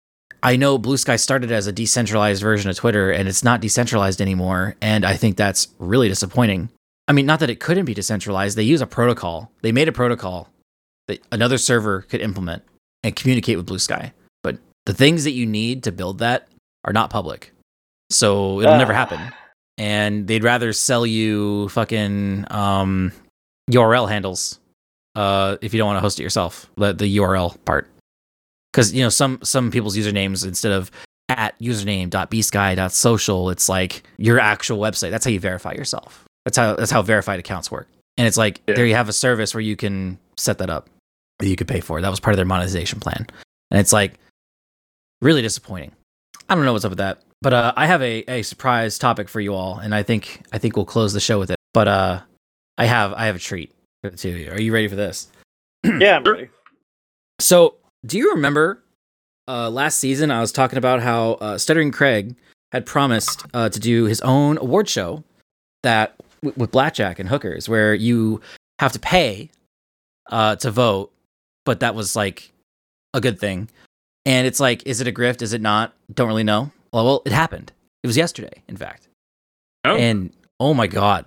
I know Blue Sky started as a decentralized version of Twitter and it's not decentralized anymore. And I think that's really disappointing. I mean, not that it couldn't be decentralized. They use a protocol. They made a protocol that another server could implement and communicate with Blue Sky. But the things that you need to build that are not public. So it'll Ah. never happen. And they'd rather sell you fucking um, U R L handles uh, if you don't want to host it yourself, the, the U R L part. Because, you know, some some people's usernames, instead of at username.bsky.social, it's like your actual website. That's how you verify yourself. That's how that's how verified accounts work. And it's like, Yeah. there you have a service where you can set that up, that you could pay for. That was part of their monetization plan. And it's like, really disappointing. I don't know what's up with that. But uh, I have a, a surprise topic for you all, and I think I think we'll close the show with it. But uh, I have I have a treat for the two of you. Are you ready for this? Yeah, I'm Sure. ready. So, do you remember uh, last season I was talking about how uh, Stuttering Craig had promised uh, to do his own award show that w- with blackjack and hookers, where you have to pay uh, to vote, but that was like a good thing. And it's like, is it a grift? Is it not? Don't really know. Well, well, it happened. It was yesterday, in fact. Oh. And oh my god,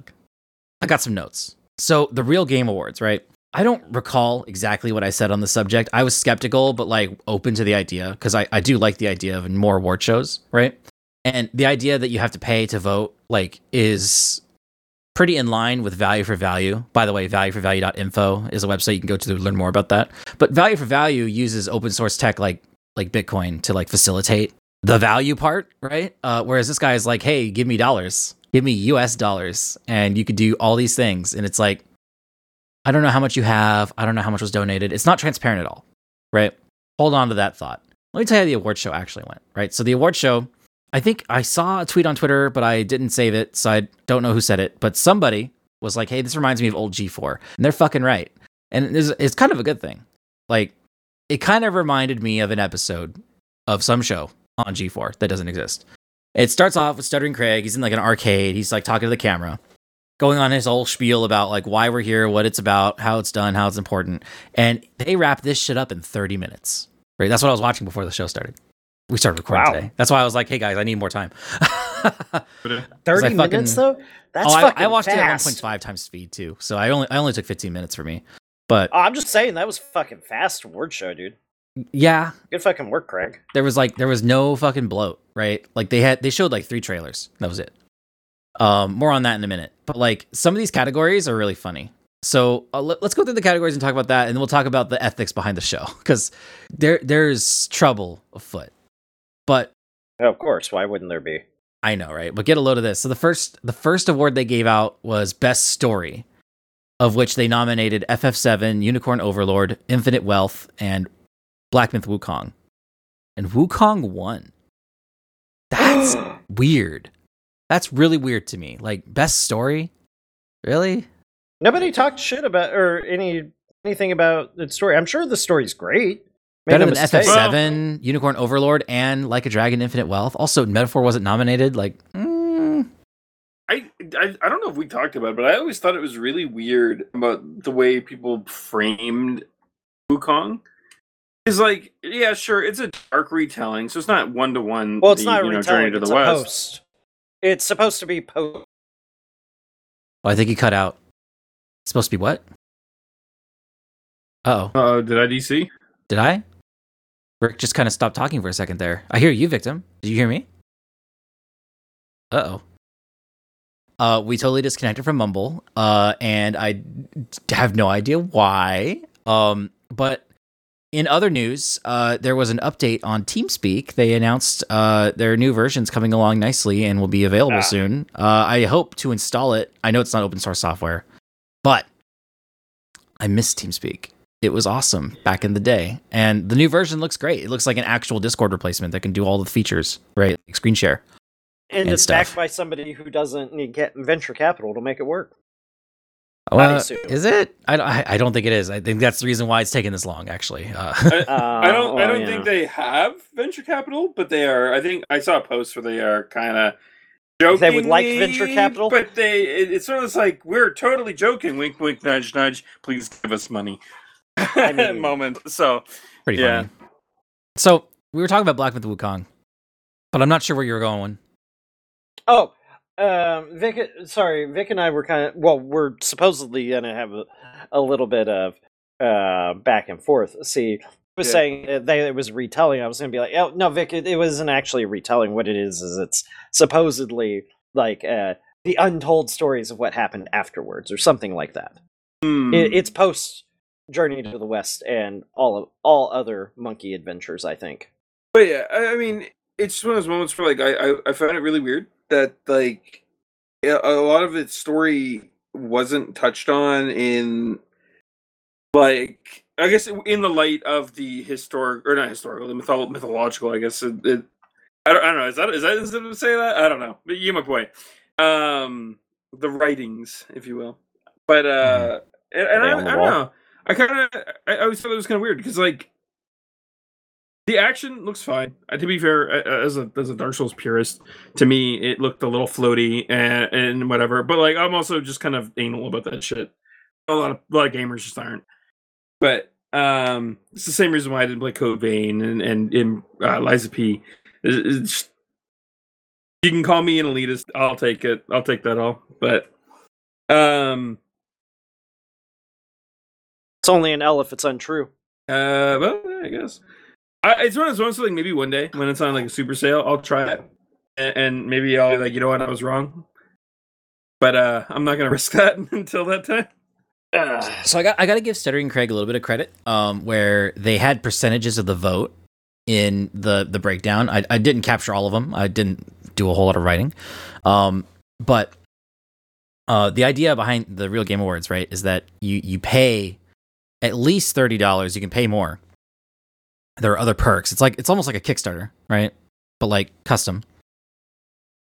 I got some notes. So the Real Game Awards, right? I don't recall exactly what I said on the subject. I was skeptical, but like open to the idea because I, I do like the idea of more award shows, right? And the idea that you have to pay to vote like is pretty in line with Value for Value. By the way, value for value dot info is a website you can go to to learn more about that. But Value for Value uses open source tech like like Bitcoin to like facilitate the value part, right? Uh, whereas this guy is like, hey, give me dollars, give me U S dollars, and you could do all these things. And it's like, I don't know how much you have. I don't know how much was donated. It's not transparent at all, right? Hold on to that thought. Let me tell you how the award show actually went, right? So the award show, I think I saw a tweet on Twitter, but I didn't save it, so I don't know who said it. But somebody was like, "Hey, this reminds me of old G four," and they're fucking right. And it's, it's kind of a good thing. Like, it kind of reminded me of an episode of some show on G four that doesn't exist. It starts off with Stuttering Craig. He's in like an arcade. He's like talking to the camera, going on his whole spiel about like why we're here, what it's about, how it's done, how it's important. And they wrap this shit up in thirty minutes. Right? That's what I was watching before the show started. We started recording Wow. today. That's why I was like, hey guys, I need more time. Thirty I fucking- minutes though. That's oh, I, fucking I watched fast. it at one point five times speed too. So I only I only took fifteen minutes for me. But Oh, I'm just saying that was fucking fast award show, dude. yeah, Good fucking work, Craig. there was like there was no fucking bloat, right? Like they had they showed like three trailers. That was it. Um, more on that in a minute. But like some of these categories are really funny. So uh, let, let's go through the categories and talk about that, and then we'll talk about the ethics behind the show because there there's trouble afoot. But Oh, of course, why wouldn't there be? I know, right? But get a load of this. So the first the first award they gave out was Best Story, of which they nominated F F seven, Unicorn Overlord, Infinite Wealth, and Black Myth Wukong. And Wukong won. That's weird. That's really weird to me. Like, best story? Really? Nobody talked shit about or any anything about the story. I'm sure the story's great. Make Better no than F mistake. F seven, Unicorn Overlord, and Like a Dragon, Infinite Wealth. Also, Metaphor wasn't nominated. Like, mm, I, I I don't know if we talked about it, but I always thought it was really weird about the way people framed Wukong. Is like, yeah, sure, it's a dark retelling, so it's not one to one. Well, it's not a you know, retelling. Journey to It's the a West. post. It's supposed to be post. oh, I think he cut out. It's supposed to be what? Uh oh. Uh, did I D C? Did I? Rick just kind of stopped talking for a second there. I hear you, Victim. Did you hear me? Uh-oh. Uh, we totally disconnected from Mumble, uh, and I d- have no idea why. Um, but in other news, uh, there was an update on TeamSpeak. They announced uh, their new version's coming along nicely and will be available Ah. soon. Uh, I hope to install it. I know it's not open source software, but I miss TeamSpeak. It was awesome back in the day. And the new version looks great. It looks like an actual Discord replacement that can do all the features, right? Like screen share. And, And it's stuff. backed by somebody who doesn't need get venture capital to make it work. Uh, I assume. is it? I, I, I don't think it is. I think that's the reason why it's taken this long, actually. Uh, Uh, I don't. I well, don't yeah. think they have venture capital, but they are. I think I saw a post where they are kind of joking. They would like venture capital? but they. It, it's sort of like we're totally joking. Wink, wink, nudge, nudge. Please give us money. I mean- moment. So pretty Yeah. funny. So we were talking about Black Myth Wukong, but I'm not sure where you were going. Oh, um, Vic. Sorry, Vic and I were kind of. Well, we're supposedly gonna have a, a little bit of uh, back and forth. See, he was Yeah. saying that they, it was retelling. I was gonna be like, oh no, Vic, it, it wasn't actually a retelling. What it is is it's supposedly like uh, the untold stories of what happened afterwards, or something like that. hmm. It, it's post Journey to the West and all of all other monkey adventures. I think. But yeah, I, I mean, it's just one of those moments where like I, I, I found it really weird that like a a lot of its story wasn't touched on in like I guess in the light of the historic or not historical, the mytholo- mythological. I guess it, it I don't I don't know. Is that is that is it to say that? I don't know. But you get my point. Um, the writings, if you will. But uh, and, and I, Are they I on the don't wall? know. I kind of I, I always thought it was kind of weird because like. The action looks fine. Uh, to be fair, uh, as a as a Dark Souls purist, to me it looked a little floaty and, and whatever. But like, I'm also just kind of anal about that shit. A lot of a lot of gamers just aren't. But um, it's the same reason why I didn't play Code Vein and and, and uh, Liza P. It's, it's just- you can call me an elitist. I'll take it. I'll take that all. But um, It's only an L if it's untrue. uh, well, I guess. I, it's one of those ones like maybe one day when it's on like a super sale, I'll try it, and, and maybe I'll be like, you know what, I was wrong. But uh, I'm not gonna risk that until that time. So I got I got to give Stuttering Craig a little bit of credit, um, where they had percentages of the vote in the the breakdown. I I didn't capture all of them. I didn't do a whole lot of writing, um, but uh, the idea behind the Real Game Awards, right, is that you you pay at least thirty dollars. You can pay more. There are other perks. It's like it's almost like a Kickstarter, right? But like custom.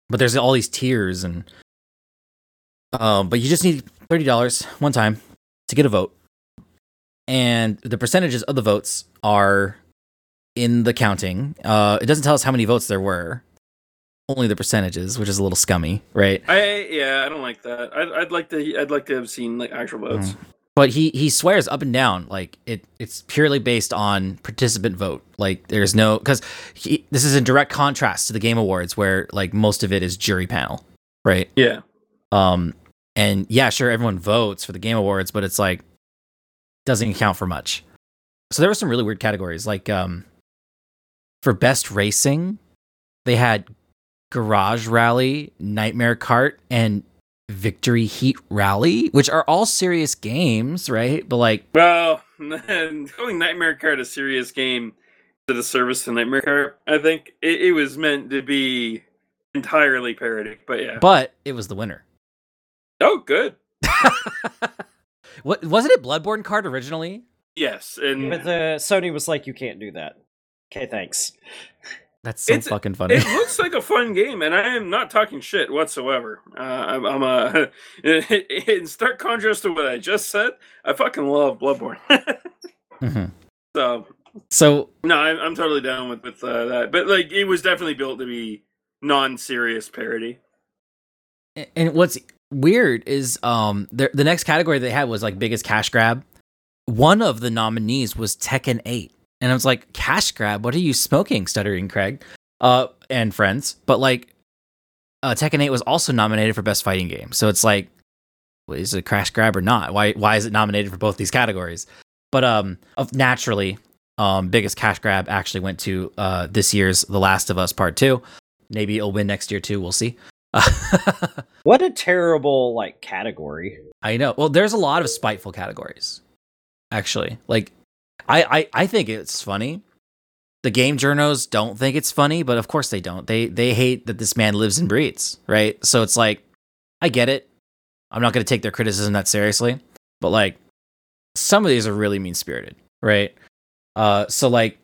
but there's all these tiers, and um, but you just need thirty dollars one time to get a vote, and the percentages of the votes are in the counting. Uh, it doesn't tell us how many votes there were, only the percentages, which is a little scummy, right? I yeah, I don't like that. I'd, I'd like to. I'd like to have seen like actual votes. Mm. But he he swears up and down like it it's purely based on participant vote. Like there's no because this is in direct contrast to the Game Awards where like most of it is jury panel, right? Yeah. Um and yeah, sure everyone votes for the Game Awards, but it's like doesn't count for much. So there were some really weird categories like um for best racing, they had Garage Rally, Nightmare Kart, and Victory Heat Rally, which are all serious games, right? But like, well, calling Nightmare Kart a serious game to the service to Nightmare Kart, I think it, it was meant to be entirely parodic. But yeah, but it was the winner. Oh, good. What wasn't it? Bloodborne Kart originally? Yes, and but the Sony was like, "You can't do that." Okay, thanks. That's so It's- fucking funny. it looks like a fun game, and I am not talking shit whatsoever. Uh, I'm, I'm a in stark contrast to what I just said. I fucking love Bloodborne. Mhm. So So no, I'm, I'm totally down with with uh, that. But like, it was definitely built to be non-serious parody. and what's weird is um the the next category they had was like biggest cash grab. One of the nominees was Tekken eight. And I was like, cash grab? What are you smoking, Stuttering Craig? Uh, and friends. But like, uh, Tekken eight was also nominated for best fighting game. So it's like, well, is it a cash grab or not? Why why is it nominated for both these categories? But um, of naturally, um, biggest cash grab actually went to uh this year's The Last of Us Part Two. Maybe it'll win next year too. We'll see. What a terrible like category. I know. Well, there's a lot of spiteful categories, actually. Like, I, I, I think it's funny. The game journos don't think it's funny, but of course they don't. They they hate that this man lives and breathes, right? So it's like, I get it. I'm not going to take their criticism that seriously, but like, some of these are really mean spirited, right? Uh, so like,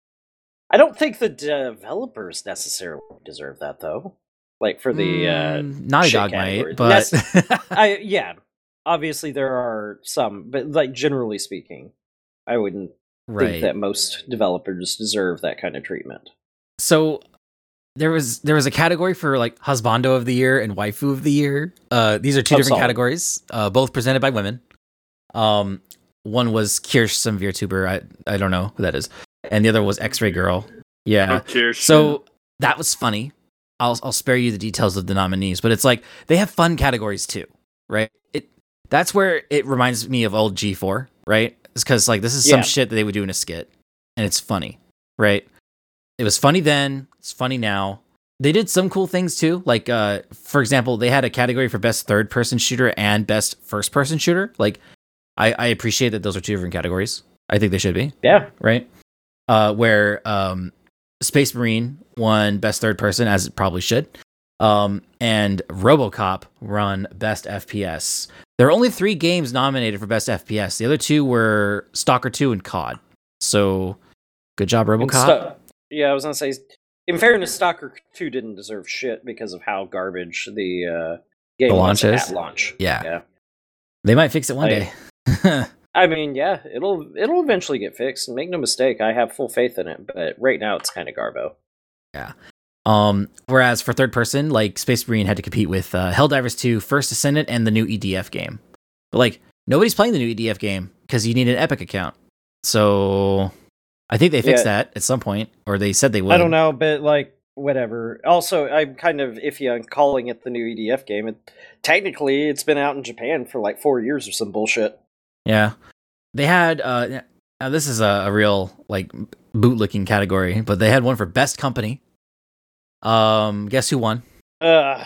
I don't think the developers necessarily deserve that though. Like for the uh, mm, Naughty shit Dog categories. might, but I yeah, obviously there are some, but like generally speaking, I wouldn't right. think that most developers deserve that kind of treatment. So there was there was a category for like husbando of the year and waifu of the year. Uh, these are two Oh, different solid. categories, uh, both presented by women. Um, one was Kirsch, some VTuber. I I don't know who that is, and the other was X-Ray Girl. Yeah. Oh, cheers. So that was funny. I'll I'll spare you the details of the nominees, but it's like they have fun categories too, right? It that's where it reminds me of old G four, right? It's because like this is some Yeah. shit that they would do in a skit, and it's funny, right? It was funny then. It's funny now. They did some cool things too. Like, uh, for example, they had a category for best third person shooter and best first person shooter. Like, I, I appreciate that those are two different categories. I think they should be, Yeah, right? Uh, where um, Space Marine won best third person, as it probably should. Um, and RoboCop won best F P S. There are only three games nominated for best F P S. The other two were Stalker two and C O D. So, good job, And RoboCop. Sta- yeah, I was gonna say. In fairness, Stalker two didn't deserve shit because of how garbage the uh, game The was launch is? at launch. Yeah. Yeah. They might fix it one I- day. I mean, yeah, it'll it'll eventually get fixed. Make no mistake, I have full faith in it. But right now, it's kind of garbo. Um, whereas for third person, like Space Marine had to compete with uh, Helldivers two, First Ascendant, and the new E D F game. But like nobody's playing the new E D F game because you need an Epic account. So I think they fixed Yeah. that at some point, or they said they would. I don't know, but like whatever. Also, I'm kind of iffy on calling it the new E D F game. It, technically, it's been out in Japan for like four years or some bullshit. Yeah, they had. Uh, now this is a, a real like bootlicking category, but they had one for best company. Um, guess who won? Uh,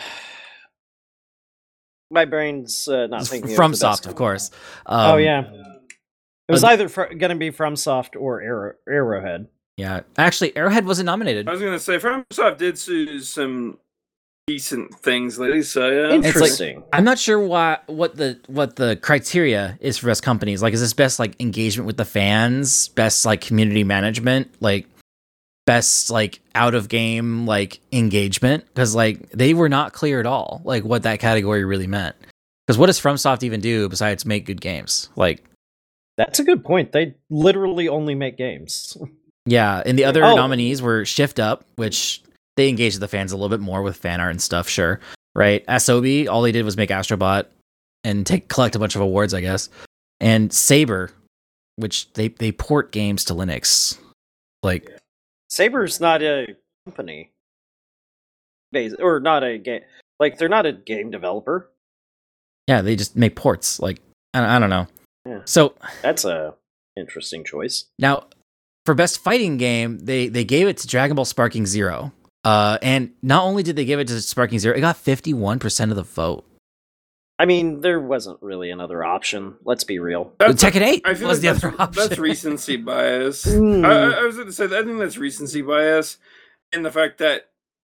my brain's uh, not It's thinking FromSoft, of, the best of course. Um, oh yeah, it was uh, either fr- going to be FromSoft or Arrow- Arrowhead. yeah. Actually, Arrowhead wasn't nominated. I was gonna say, FromSoft did do some decent things lately, so yeah. like- Interesting. I'm not sure why what the what the criteria is for best companies. Like, is this best like engagement with the fans, best like community management? Like, best like out of game like engagement, because like they were not clear at all like what that category really meant. Because what does FromSoft even do besides make good games? Like, that's a good point. They literally only make games. yeah, and the other Oh. nominees were Shift Up, which they engaged the fans a little bit more with fan art and stuff, sure, right? Asobi, all they did was make Astrobot and take collect a bunch of awards, I guess. And Saber, which they they port games to Linux, like. Saber's not a company, bas- or not a game. Like they're not a game developer. Yeah, they just make ports. Like, I, I don't know. Yeah. So That's a interesting choice. now, for best fighting game, they they gave it to Dragon Ball Sparking Zero. Uh, and not only did they give it to Sparking Zero, it got fifty-one percent of the vote. I mean, there wasn't really another option. Let's be real. That's, Tekken eight I feel was like the that's, other option. that's recency bias. Hmm. I, I I was going to say that I think that's recency bias, in the fact that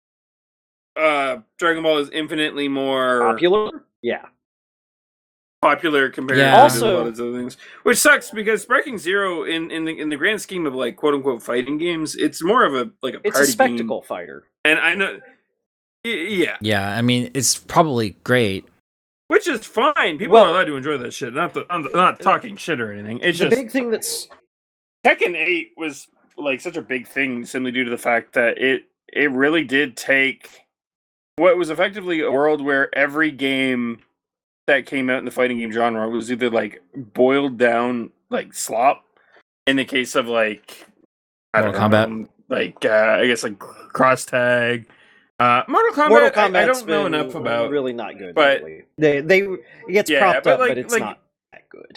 uh, Dragon Ball is infinitely more Popular? Yeah. popular compared Yeah. to Also- a lot of other things, which sucks because Sparking Zero, in in the in the grand scheme of like quote unquote fighting games, it's more of a like a It's party a spectacle fighter. game. And I know, y- yeah, Yeah, I mean, it's probably great. which is fine. People Well- are allowed to enjoy that shit. Not the, I'm not talking shit or anything. It's The just big thing that's Tekken eight was like such a big thing simply due to the fact that it it really did take what was effectively a world where every game that came out in the fighting game genre was either like boiled down like slop in the case of like I don't Mortal know, Kombat? like uh, I guess like cross tag. Uh, Mortal Kombat, Mortal I, I Kombat's don't know been enough about. really not good. but- lately. they they it gets Yeah, propped but up, like- but it's like- not that good.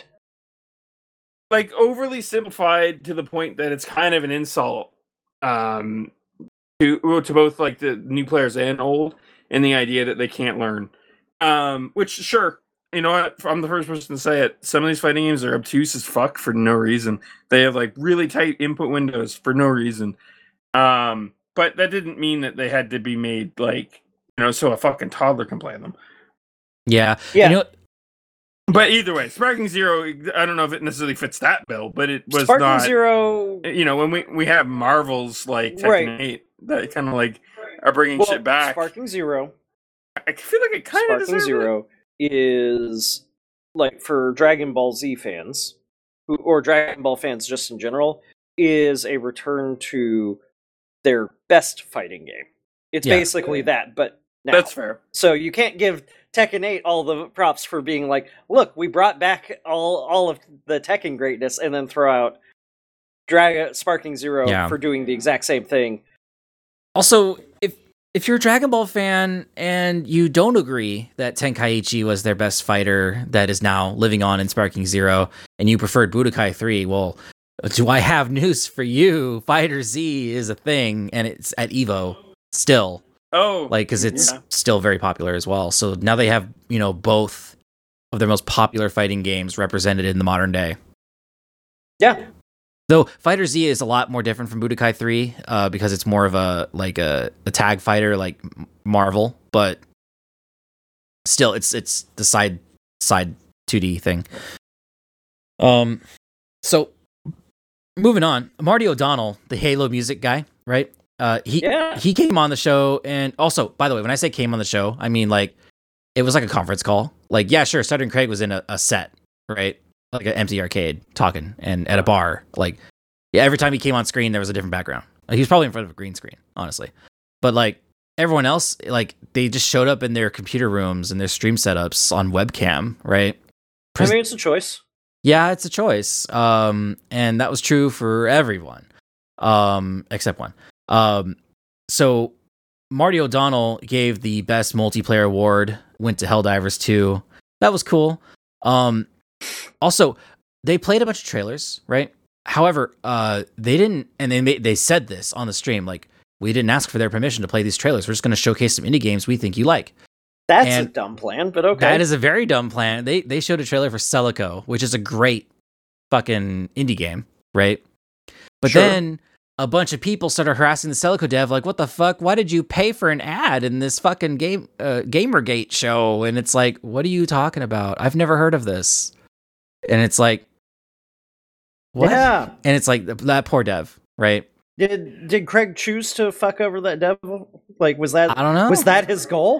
Like overly simplified to the point that it's kind of an insult um to well, to both like the new players and old, and the idea that they can't learn. Um which sure, you know what, I'm the first person to say it. Some of these fighting games are obtuse as fuck for no reason. They have like really tight input windows for no reason. Um but that didn't mean that they had to be made like, you know, so a fucking toddler can play them. Yeah. Yeah. You know, But either way, Sparking Zero, I don't know if it necessarily fits that bill, but it was Sparking not. Zero. You know, when we, we have Marvels like Tekken Right. eight that kind of like are bringing Well, shit back, Sparking Zero. I feel like it kind of Sparking Zero is like for Dragon Ball Z fans, who or Dragon Ball fans just in general, is a return to their best fighting game. It's Yeah. basically that, but now. That's fair. So you can't give Tekken eight all the props for being like, look, we brought back all all of the Tekken greatness, and then throw out Drag Sparking Zero Yeah. for doing the exact same thing. also, if if you're a Dragon Ball fan and you don't agree that Tenkaichi was their best fighter that is now living on in Sparking Zero, and you preferred Budokai three, well, do I have news for you? Fighter Z is a thing, and it's at EVO still. Oh, Like, because it's yeah. still very popular as well. So now they have, you know, both of their most popular fighting games represented in the modern day. Yeah. Though Fighter Z is a lot more different from Budokai three, uh, because it's more of a like a, a tag fighter like Marvel, but still, it's it's the side side two D thing. Um, so moving on, Marty O'Donnell, the Halo music guy, right? Uh, he Yeah. he came on the show, and also, by the way, when I say came on the show, I mean like it was like a conference call. Like, yeah, sure, Stutter and Craig was in a, a set, right? Like an empty arcade talking and at a bar. Like, yeah, every time he came on screen, there was a different background. Like, he was probably in front of a green screen, honestly. But like everyone else, like they just showed up in their computer rooms and their stream setups on webcam, right? I mean, it's a choice. Yeah, it's a choice. Um, and that was true for everyone, um, except one. Um, so Marty O'Donnell gave the best multiplayer award, went to Helldivers two. That was cool. Um, also, they played a bunch of trailers, right? However, uh, they didn't, and they made, they said this on the stream, like, we didn't ask for their permission to play these trailers. We're just going to showcase some indie games we think you like. That's And a dumb plan, but okay. That is a very dumb plan. They they showed a trailer for Celico, which is a great fucking indie game, right? But Sure. then a bunch of people started harassing the Celico dev, like, "What the fuck? Why did you pay for an ad in this fucking game uh, Gamergate show?" And it's like, "What are you talking about? I've never heard of this." And it's like, what? Yeah. And it's like that poor dev, right? Did did Craig choose to fuck over that devil? Like, was that I don't know. was that his goal?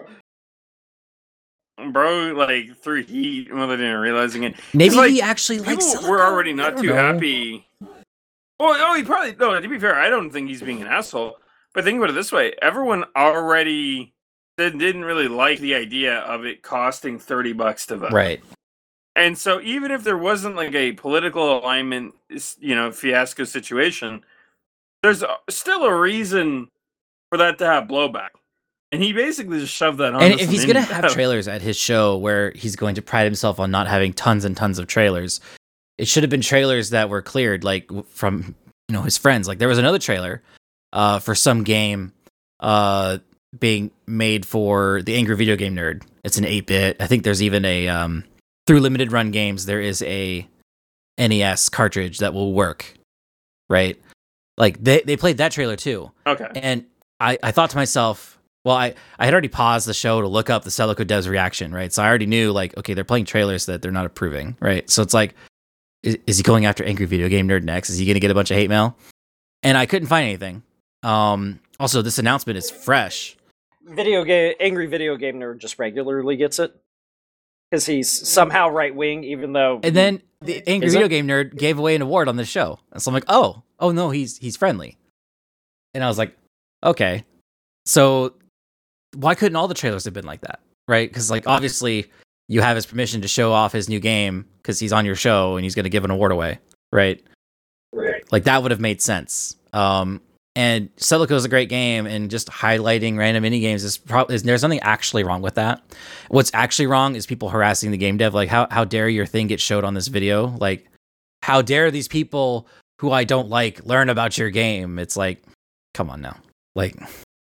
Bro, like through heat without even realizing it. Maybe like, he actually People likes. were already not I don't too know. happy. Well, oh, he probably no. To be fair, I don't think he's being an asshole. But think about it this way: everyone already did, didn't really like the idea of it costing thirty bucks to vote, Right. And so, even if there wasn't like a political alignment, you know, fiasco situation, there's still a reason for that to have blowback. And he basically just shoved that on. And us if he's and going to then- have trailers at his show where he's going to pride himself on not having tons and tons of trailers, it should have been trailers that were cleared, like from you know his friends. Like there was another trailer uh, for some game uh, being made for the Angry Video Game Nerd. It's an eight bit. I think there's even a um, through limited run games. There is a N E S cartridge that will work, right? Like they they played that trailer too. okay. And I, I thought to myself, well, I, I had already paused the show to look up the Celico dev's reaction, right? So I already knew, like, okay, they're playing trailers that they're not approving, right? So it's like, is, is he going after Angry Video Game Nerd next? Is he going to get a bunch of hate mail? And I couldn't find anything. Um, also, this announcement is fresh. Video game, angry video game nerd just regularly gets it because he's somehow right wing, even though. And then the Angry Is Video it? Game Nerd gave away an award on the show. And so I'm like, oh, oh no, he's he's friendly. And I was like, okay. So why couldn't all the trailers have been like that, right? Because like obviously you have his permission to show off his new game because he's on your show and he's going to give an award away, right? Right. Like that would have made sense. Um, and Celico is a great game, and just highlighting random mini games is probably there's nothing actually wrong with that. What's actually wrong is people harassing the game dev. Like how how dare your thing get showed on this video? Like how dare these people who I don't like learn about your game? It's like, come on now, like.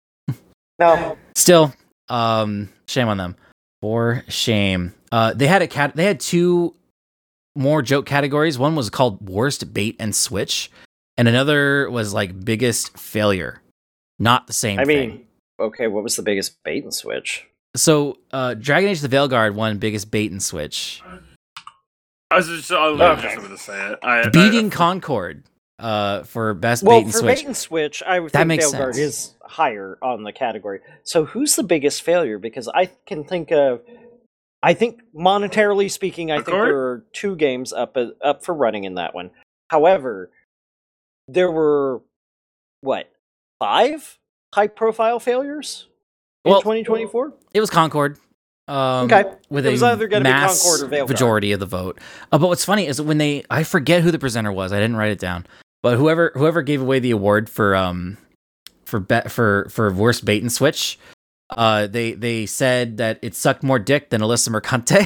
No. Still, um, shame on them. For shame. Uh, they had a cat. They had two more joke categories. One was called worst bait and switch, and another was like biggest failure. Not the same I thing. mean, okay, what was the biggest bait and switch? So, uh, Dragon Age: The Veilguard won biggest bait and switch, I was just, I was Okay. just going to say it. I, beating I, Concord uh, for best Well, bait and for switch. bait and switch, I would That think makes Veilguard sense. is higher on the category. So who's the biggest failure? Because I can think of, I think monetarily speaking, I think Concord? there are two games up uh, up for running in that one. However, there were what five high profile failures in Well- twenty twenty-four. It was Concord. Um, Okay. With It was a either gonna be mass Concord or Veilguard. majority of the vote. Uh, but what's funny is when they, I forget who the presenter was. I didn't write it down. But whoever whoever gave away the award for um for bet for for worst bait and switch, uh, they they said that it sucked more dick than Alyssa Mercante.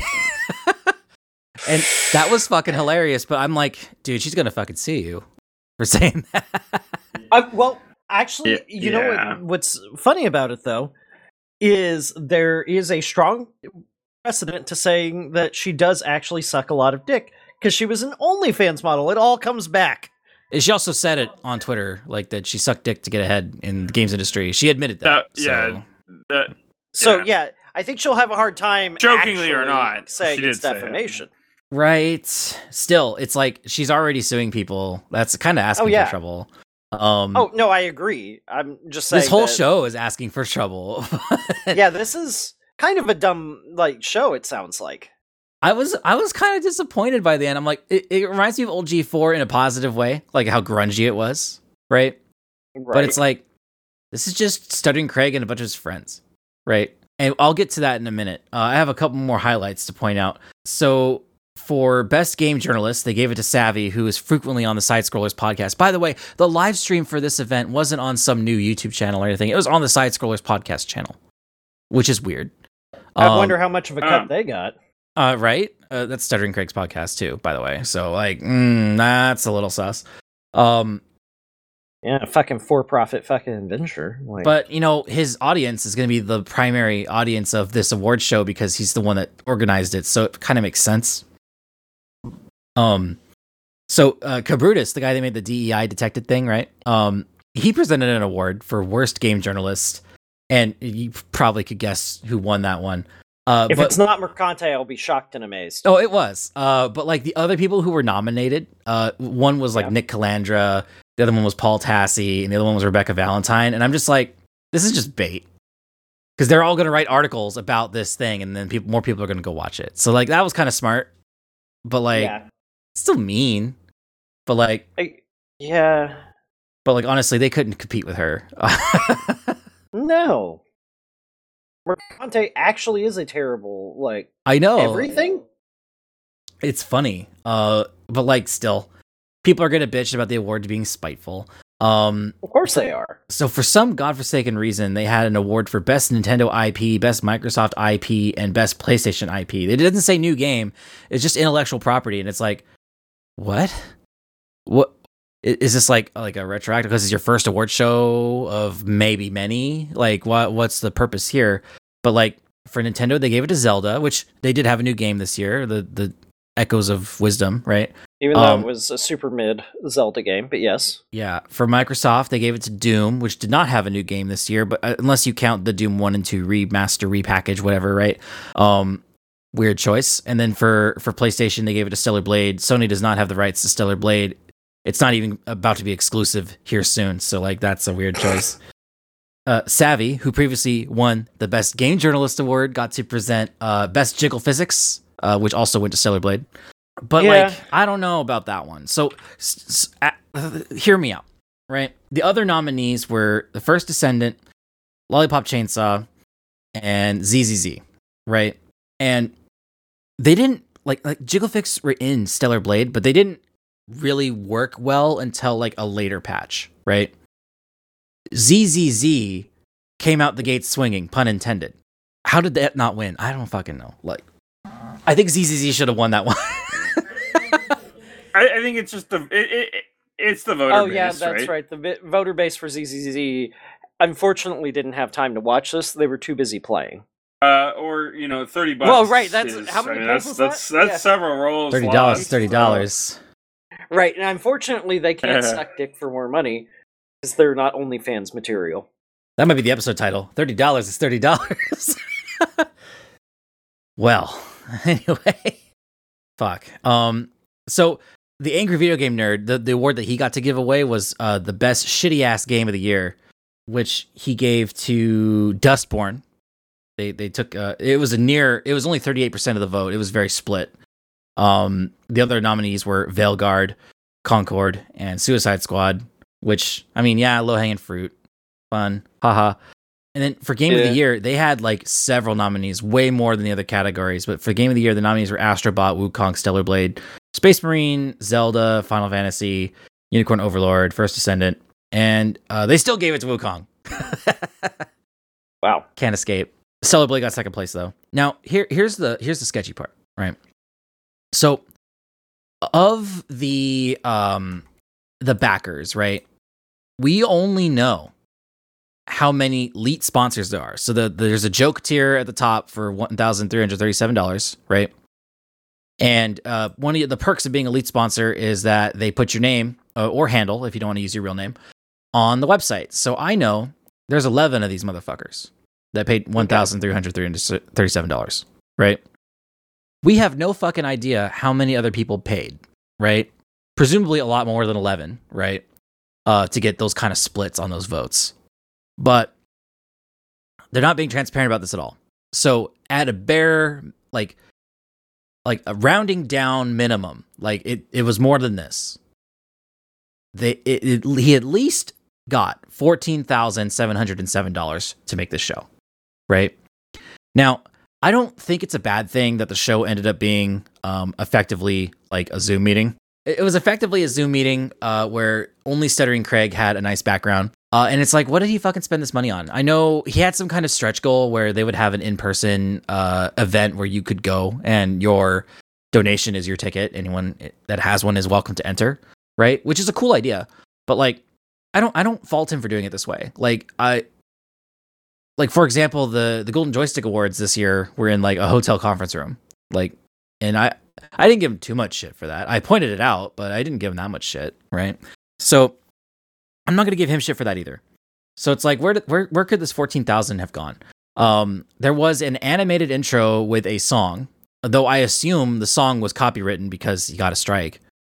And that was fucking hilarious. But I'm like, dude, she's gonna fucking sue you for saying that. Uh, well, actually, Yeah, you know yeah. what, what's funny about it though is there is a strong precedent to saying that she does actually suck a lot of dick because she was an OnlyFans model. It all comes back. And she also said it on Twitter, like that she sucked dick to get ahead in the games industry. She admitted that. That- yeah. so- that, So Yeah. yeah, I think she'll have a hard time, Jokingly or actually not, saying she it's did say it. defamation. Right. Still, it's like she's already suing people. That's kind of asking Oh, yeah. for trouble. Um, Oh no, I agree. I'm just saying this whole that- show is asking for trouble. Yeah, this is kind of a dumb like show. It sounds like. I was I was kind of disappointed by the end. I'm like, it, it reminds me of old G four in a positive way, like how grungy it was, right? But it's like this is just Stuttering Craig and a bunch of his friends, right? And I'll get to that in a minute. Uh, I have a couple more highlights to point out. So for best game journalist, they gave it to Savvy, who is frequently on the Side Scrollers podcast. By the way, the live stream for this event wasn't on some new YouTube channel or anything. It was on the Side Scrollers podcast channel, which is weird. I Um, wonder how much of a cut um, they got. Uh, right? Uh, that's Stuttering Craig's podcast too, by the way. So like, mm, that's a little sus. Um, Yeah, fucking for-profit fucking adventure. Like, But, you know, his audience is going to be the primary audience of this award show because he's the one that organized it. So it kind of makes sense. Um, so uh, Cabrutus, the guy that made the D E I detected thing, right? Um, he presented an award for worst game journalist, and you probably could guess who won that one. Uh, if but, it's not Mercante, I'll be shocked and amazed. oh, it was. Uh, but like the other people who were nominated, uh, one was like Yeah. Nick Calandra, The other one was Paul Tassi, and the other one was Rebecca Valentine. And I'm just like, this is just bait. Because they're all going to write articles about this thing, and then people, more people are going to go watch it. So, like, that was kind of smart. But, like, Yeah. still mean. But, like... I, yeah. But, like, honestly, they couldn't compete with her. No. Mercante actually is a terrible, like... I know. Everything? It's funny. Uh, but, like, still. People are going to bitch about the award being spiteful. Um, Of course they are. So for some godforsaken reason, they had an award for Best Nintendo I P, Best Microsoft I P, and Best PlayStation I P. It doesn't say new game. It's just intellectual property. And it's like, what? What? Is this like like a retroactive because it's your first award show of maybe many? Like, what? What's the purpose here? But like for Nintendo, they gave it to Zelda, which they did have a new game this year, the the Echoes of Wisdom, right? Even though Um, it was a super mid Zelda game, but yes. Yeah, for Microsoft, they gave it to Doom, which did not have a new game this year, but uh, unless you count the Doom one and two remaster, repackage, whatever, right? Um, weird choice. And then for, for PlayStation, they gave it to Stellar Blade. Sony does not have the rights to Stellar Blade. It's not even about to be exclusive here soon, so like that's a weird choice. Uh, Savvy, who previously won the Best Game Journalist Award, got to present uh, Best Jiggle Physics, uh, which also went to Stellar Blade. But, Yeah. like, I don't know about that one. So, s- s- uh, hear me out, right? The other nominees were The First Descendant, Lollipop Chainsaw, and Z Z Z, right? And they didn't, like, like Jigglefix were in Stellar Blade, but they didn't really work well until, like, a later patch, right? Z Z Z came out the gate swinging, pun intended. How did that not win? I don't fucking know. Like, I think Z Z Z should have won that one. I, I think it's just the it, it, it- it's the voter Oh base, yeah, that's right? right. The vi- voter base for Z Z Z unfortunately didn't have time to watch this. They were too busy playing. Uh, or you know, thirty bucks. Well, right, that's- is- how many I mean, polls that's was that's that? that's Yeah. several rolls. Thirty dollars. lost, Thirty dollars. Right, and unfortunately they can't suck dick for more money because they're not OnlyFans material. That might be the episode title. Thirty dollars is thirty dollars. Well, anyway, fuck. Um, so the Angry Video Game Nerd, the, the award that he got to give away was uh the best shitty ass game of the year, which he gave to Dustborn. They they took uh, it was a near it was only thirty eight percent of the vote. It was very split. Um, the other nominees were Veilguard, Concord, and Suicide Squad. Which I mean, yeah, low hanging fruit, fun, haha. And then for Game of Yeah. the Year, they had like several nominees, way more than the other categories. But for Game of the Year, the nominees were Astrobot, Wukong, Stellar Blade, Space Marine, Zelda, Final Fantasy, Unicorn Overlord, First Descendant, and uh, they still gave it to Wukong. Wow. Can't escape. Stellar Blade got second place though. Now here here's the here's the sketchy part, right? So of the um the backers, right? We only know how many elite sponsors there are. So the, there's a joke tier at the top for one thousand three hundred thirty-seven dollars, right? And uh, one of the perks of being a elite sponsor is that they put your name uh, or handle, if you don't want to use your real name, on the website. So I know there's eleven of these motherfuckers that paid one thousand three hundred thirty-seven dollars, right? We have no fucking idea how many other people paid, right? Presumably a lot more than eleven, right? Uh, to get those kind of splits on those votes. But they're not being transparent about this at all. So at a bare, like, like a rounding down minimum, like it, it was more than this. They, it, it, he at least got fourteen thousand seven hundred seven dollars to make this show, right? Now, I don't think it's a bad thing that the show ended up being um, effectively like a Zoom meeting. It was effectively a Zoom meeting uh, where only Stuttering Craig had a nice background. Uh, and it's like, what did he fucking spend this money on? I know he had some kind of stretch goal where they would have an in-person uh, event where you could go and your donation is your ticket. Anyone that has one is welcome to enter, right? Which is a cool idea. But like, I don't, I don't fault him for doing it this way. Like I, like for example, the the Golden Joystick Awards this year were in like a hotel conference room. Like, and I, I didn't give him too much shit for that. I pointed it out, but I didn't give him that much shit, right? So I'm not going to give him shit for that either. So it's like, where did, where where could this fourteen thousand have gone? Um, there was an animated intro with a song, though I assume the song was copywritten because he got a strike.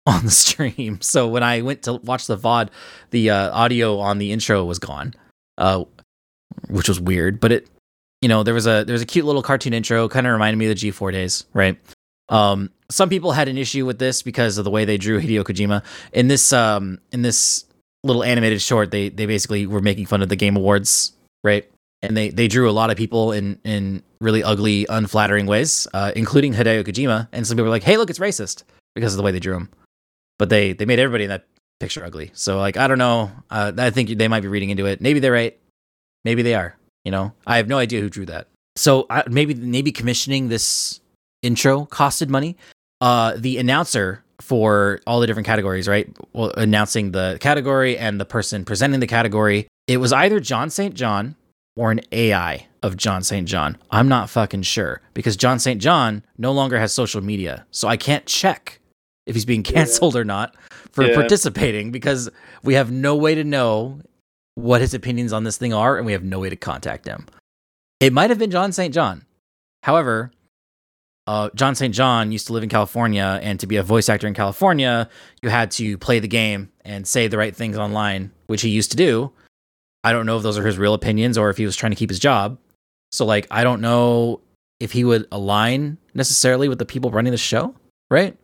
on the stream. So when I went to watch the V O D, the uh, audio on the intro was gone, uh, which was weird. But it, you know, there was a there was a cute little cartoon intro, kind of reminded me of the G four days, right? Um, some people had an issue with this because of the way they drew Hideo Kojima in this um, in this little animated short. They they basically were making fun of the Game Awards, right? And they, they drew a lot of people in, in really ugly, unflattering ways, uh, including Hideo Kojima. And some people were like, "Hey, look, it's racist," because of the way they drew him. But they, they made everybody in that picture ugly. So, like, I don't know. Uh, I think they might be reading into it. Maybe they're right. Maybe they are. You know, I have no idea who drew that. So I, maybe maybe commissioning this intro costed money. Uh, the announcer for all the different categories, right? Well, announcing the category and the person presenting the category, it was either John Saint John or an A I of John Saint John. I'm not fucking sure, because John Saint John no longer has social media. So I can't check if he's being canceled yeah. or not for yeah. participating, because we have no way to know what his opinions on this thing are, and we have no way to contact him. It might have been John Saint John. However, uh, John Saint John used to live in California, and to be a voice actor in California, you had to play the game and say the right things online, which he used to do. I don't know if those are his real opinions or if he was trying to keep his job. So, like, I don't know if he would align necessarily with the people running the show, right?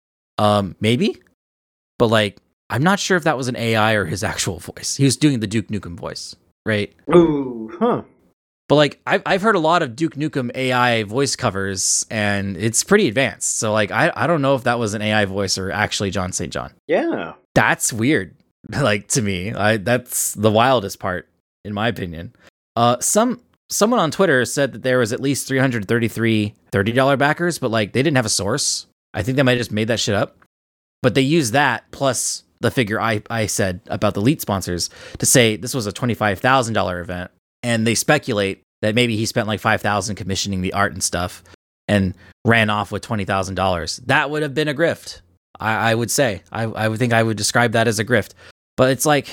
Um, maybe. But, like, I'm not sure if that was an A I or his actual voice. He was doing the Duke Nukem voice, right? Ooh, huh. But, like, I've, I've heard a lot of Duke Nukem A I voice covers, and it's pretty advanced. So, like, I, I don't know if that was an A I voice or actually John Saint John. Yeah. That's weird. Like, to me, I, that's the wildest part, in my opinion. Uh, some someone on Twitter said that there was at least three hundred thirty-three thirty dollars backers, but like they didn't have a source. I think they might have just made that shit up. But they used that plus the figure I, I said about the elite sponsors to say this was a twenty-five thousand dollars event, and they speculate that maybe he spent like five thousand dollars commissioning the art and stuff and ran off with twenty thousand dollars. That would have been a grift. I, I would say. I, I would think I would describe that as a grift. But it's like,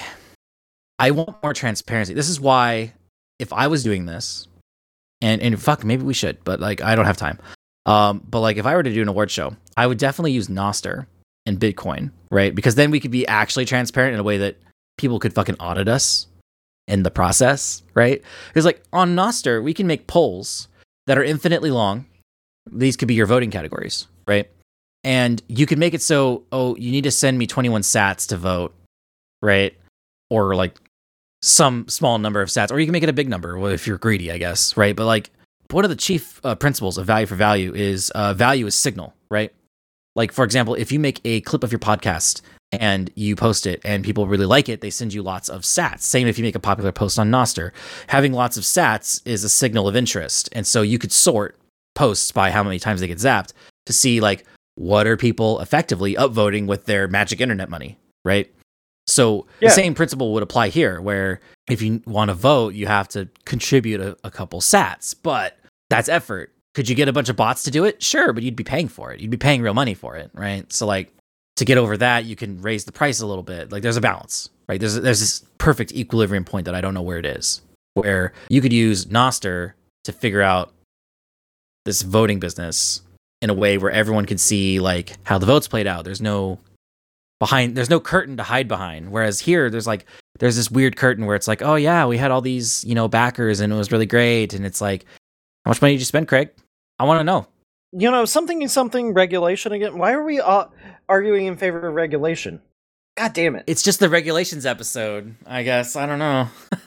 I want more transparency. This is why, if I was doing this, and, and fuck, maybe we should, but like, I don't have time. Um, but like, if I were to do an award show, I would definitely use Nostr and Bitcoin, right? Because then we could be actually transparent in a way that people could fucking audit us in the process, right? Because like on Nostr, we can make polls that are infinitely long. These could be your voting categories, right? And you could make it so, oh, you need to send me twenty-one sats to vote, right? Or like some small number of sats, or you can make it a big number well, if you're greedy, I guess, right? But like one of the chief uh, principles of value for value is uh, value is signal, right? Like, for example, if you make a clip of your podcast and you post it and people really like it, they send you lots of sats. Same if you make a popular post on Nostr. Having lots of sats is a signal of interest. And so you could sort posts by how many times they get zapped to see like, what are people effectively upvoting with their magic internet money, right? So yeah. The same principle would apply here, where if you want to vote, you have to contribute a, a couple sats, but that's effort. Could you get a bunch of bots to do it? Sure, but you'd be paying for it. You'd be paying real money for it, right? So like to get over that, you can raise the price a little bit. Like there's a balance, right? There's there's this perfect equilibrium point that I don't know where it is, where you could use Nostr to figure out this voting business in a way where everyone could see like how the votes played out. There's no behind, there's no curtain to hide behind. Whereas here, there's like, there's this weird curtain where it's like, oh yeah, we had all these, you know, backers and it was really great. And it's like, how much money did you spend, Craig? I want to know. You know, something is something regulation again. Why are we uh, arguing in favor of regulation? God damn it. It's just the regulations episode, I guess. I don't know.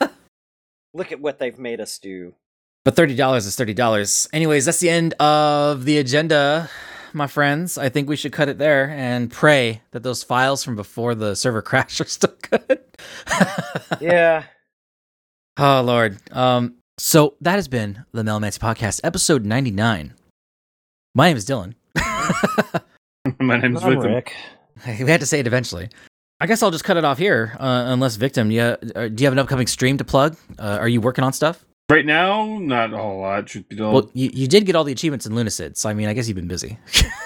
Look at what they've made us do. But thirty dollars is thirty dollars. Anyways, that's the end of the agenda, my friends. I think we should cut it there and pray that those files from before the server crash are still good. Yeah. Oh, Lord. Um, so that has been the Melmancy Podcast, episode ninety-nine. My name is Dylan. My name is I'm Victim. Rick. We had to say it eventually. I guess I'll just cut it off here, uh, unless Victim, do you, uh, do you have an upcoming stream to plug? Uh, are you working on stuff? Right now, not a whole lot, truth be told. Well, you, you did get all the achievements in Lunacid, so I mean, I guess you've been busy.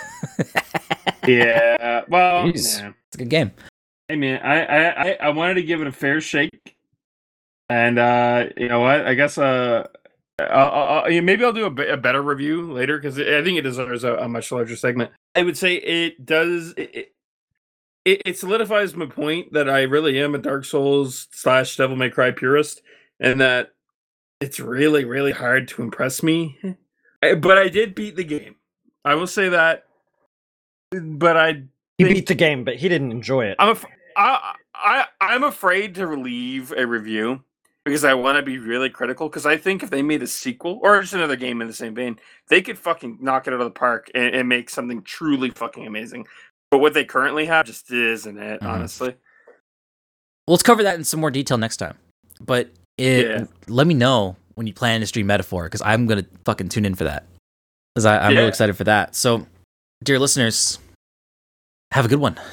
Yeah, well, yeah. It's a good game. Hey man, I, I, I wanted to give it a fair shake, and uh, you know what? I guess uh, I'll, I'll, maybe I'll do a, a better review later because I think it deserves a, a much larger segment. I would say it does. It, it, it solidifies my point that I really am a Dark Souls slash Devil May Cry purist, and that it's really, really hard to impress me. I, but I did beat the game. I will say that. But I He beat the game, but he didn't enjoy it. I'm af- I, I I'm afraid to leave a review because I want to be really critical. Because I think if they made a sequel or just another game in the same vein, they could fucking knock it out of the park and, and make something truly fucking amazing. But what they currently have just isn't it, Mhm. honestly. Well, let's cover that in some more detail next time. But it, Yeah. let me know when you plan to stream Metaphor, because I'm gonna fucking tune in for that. Because I'm Yeah. really excited for that. So, dear listeners, have a good one.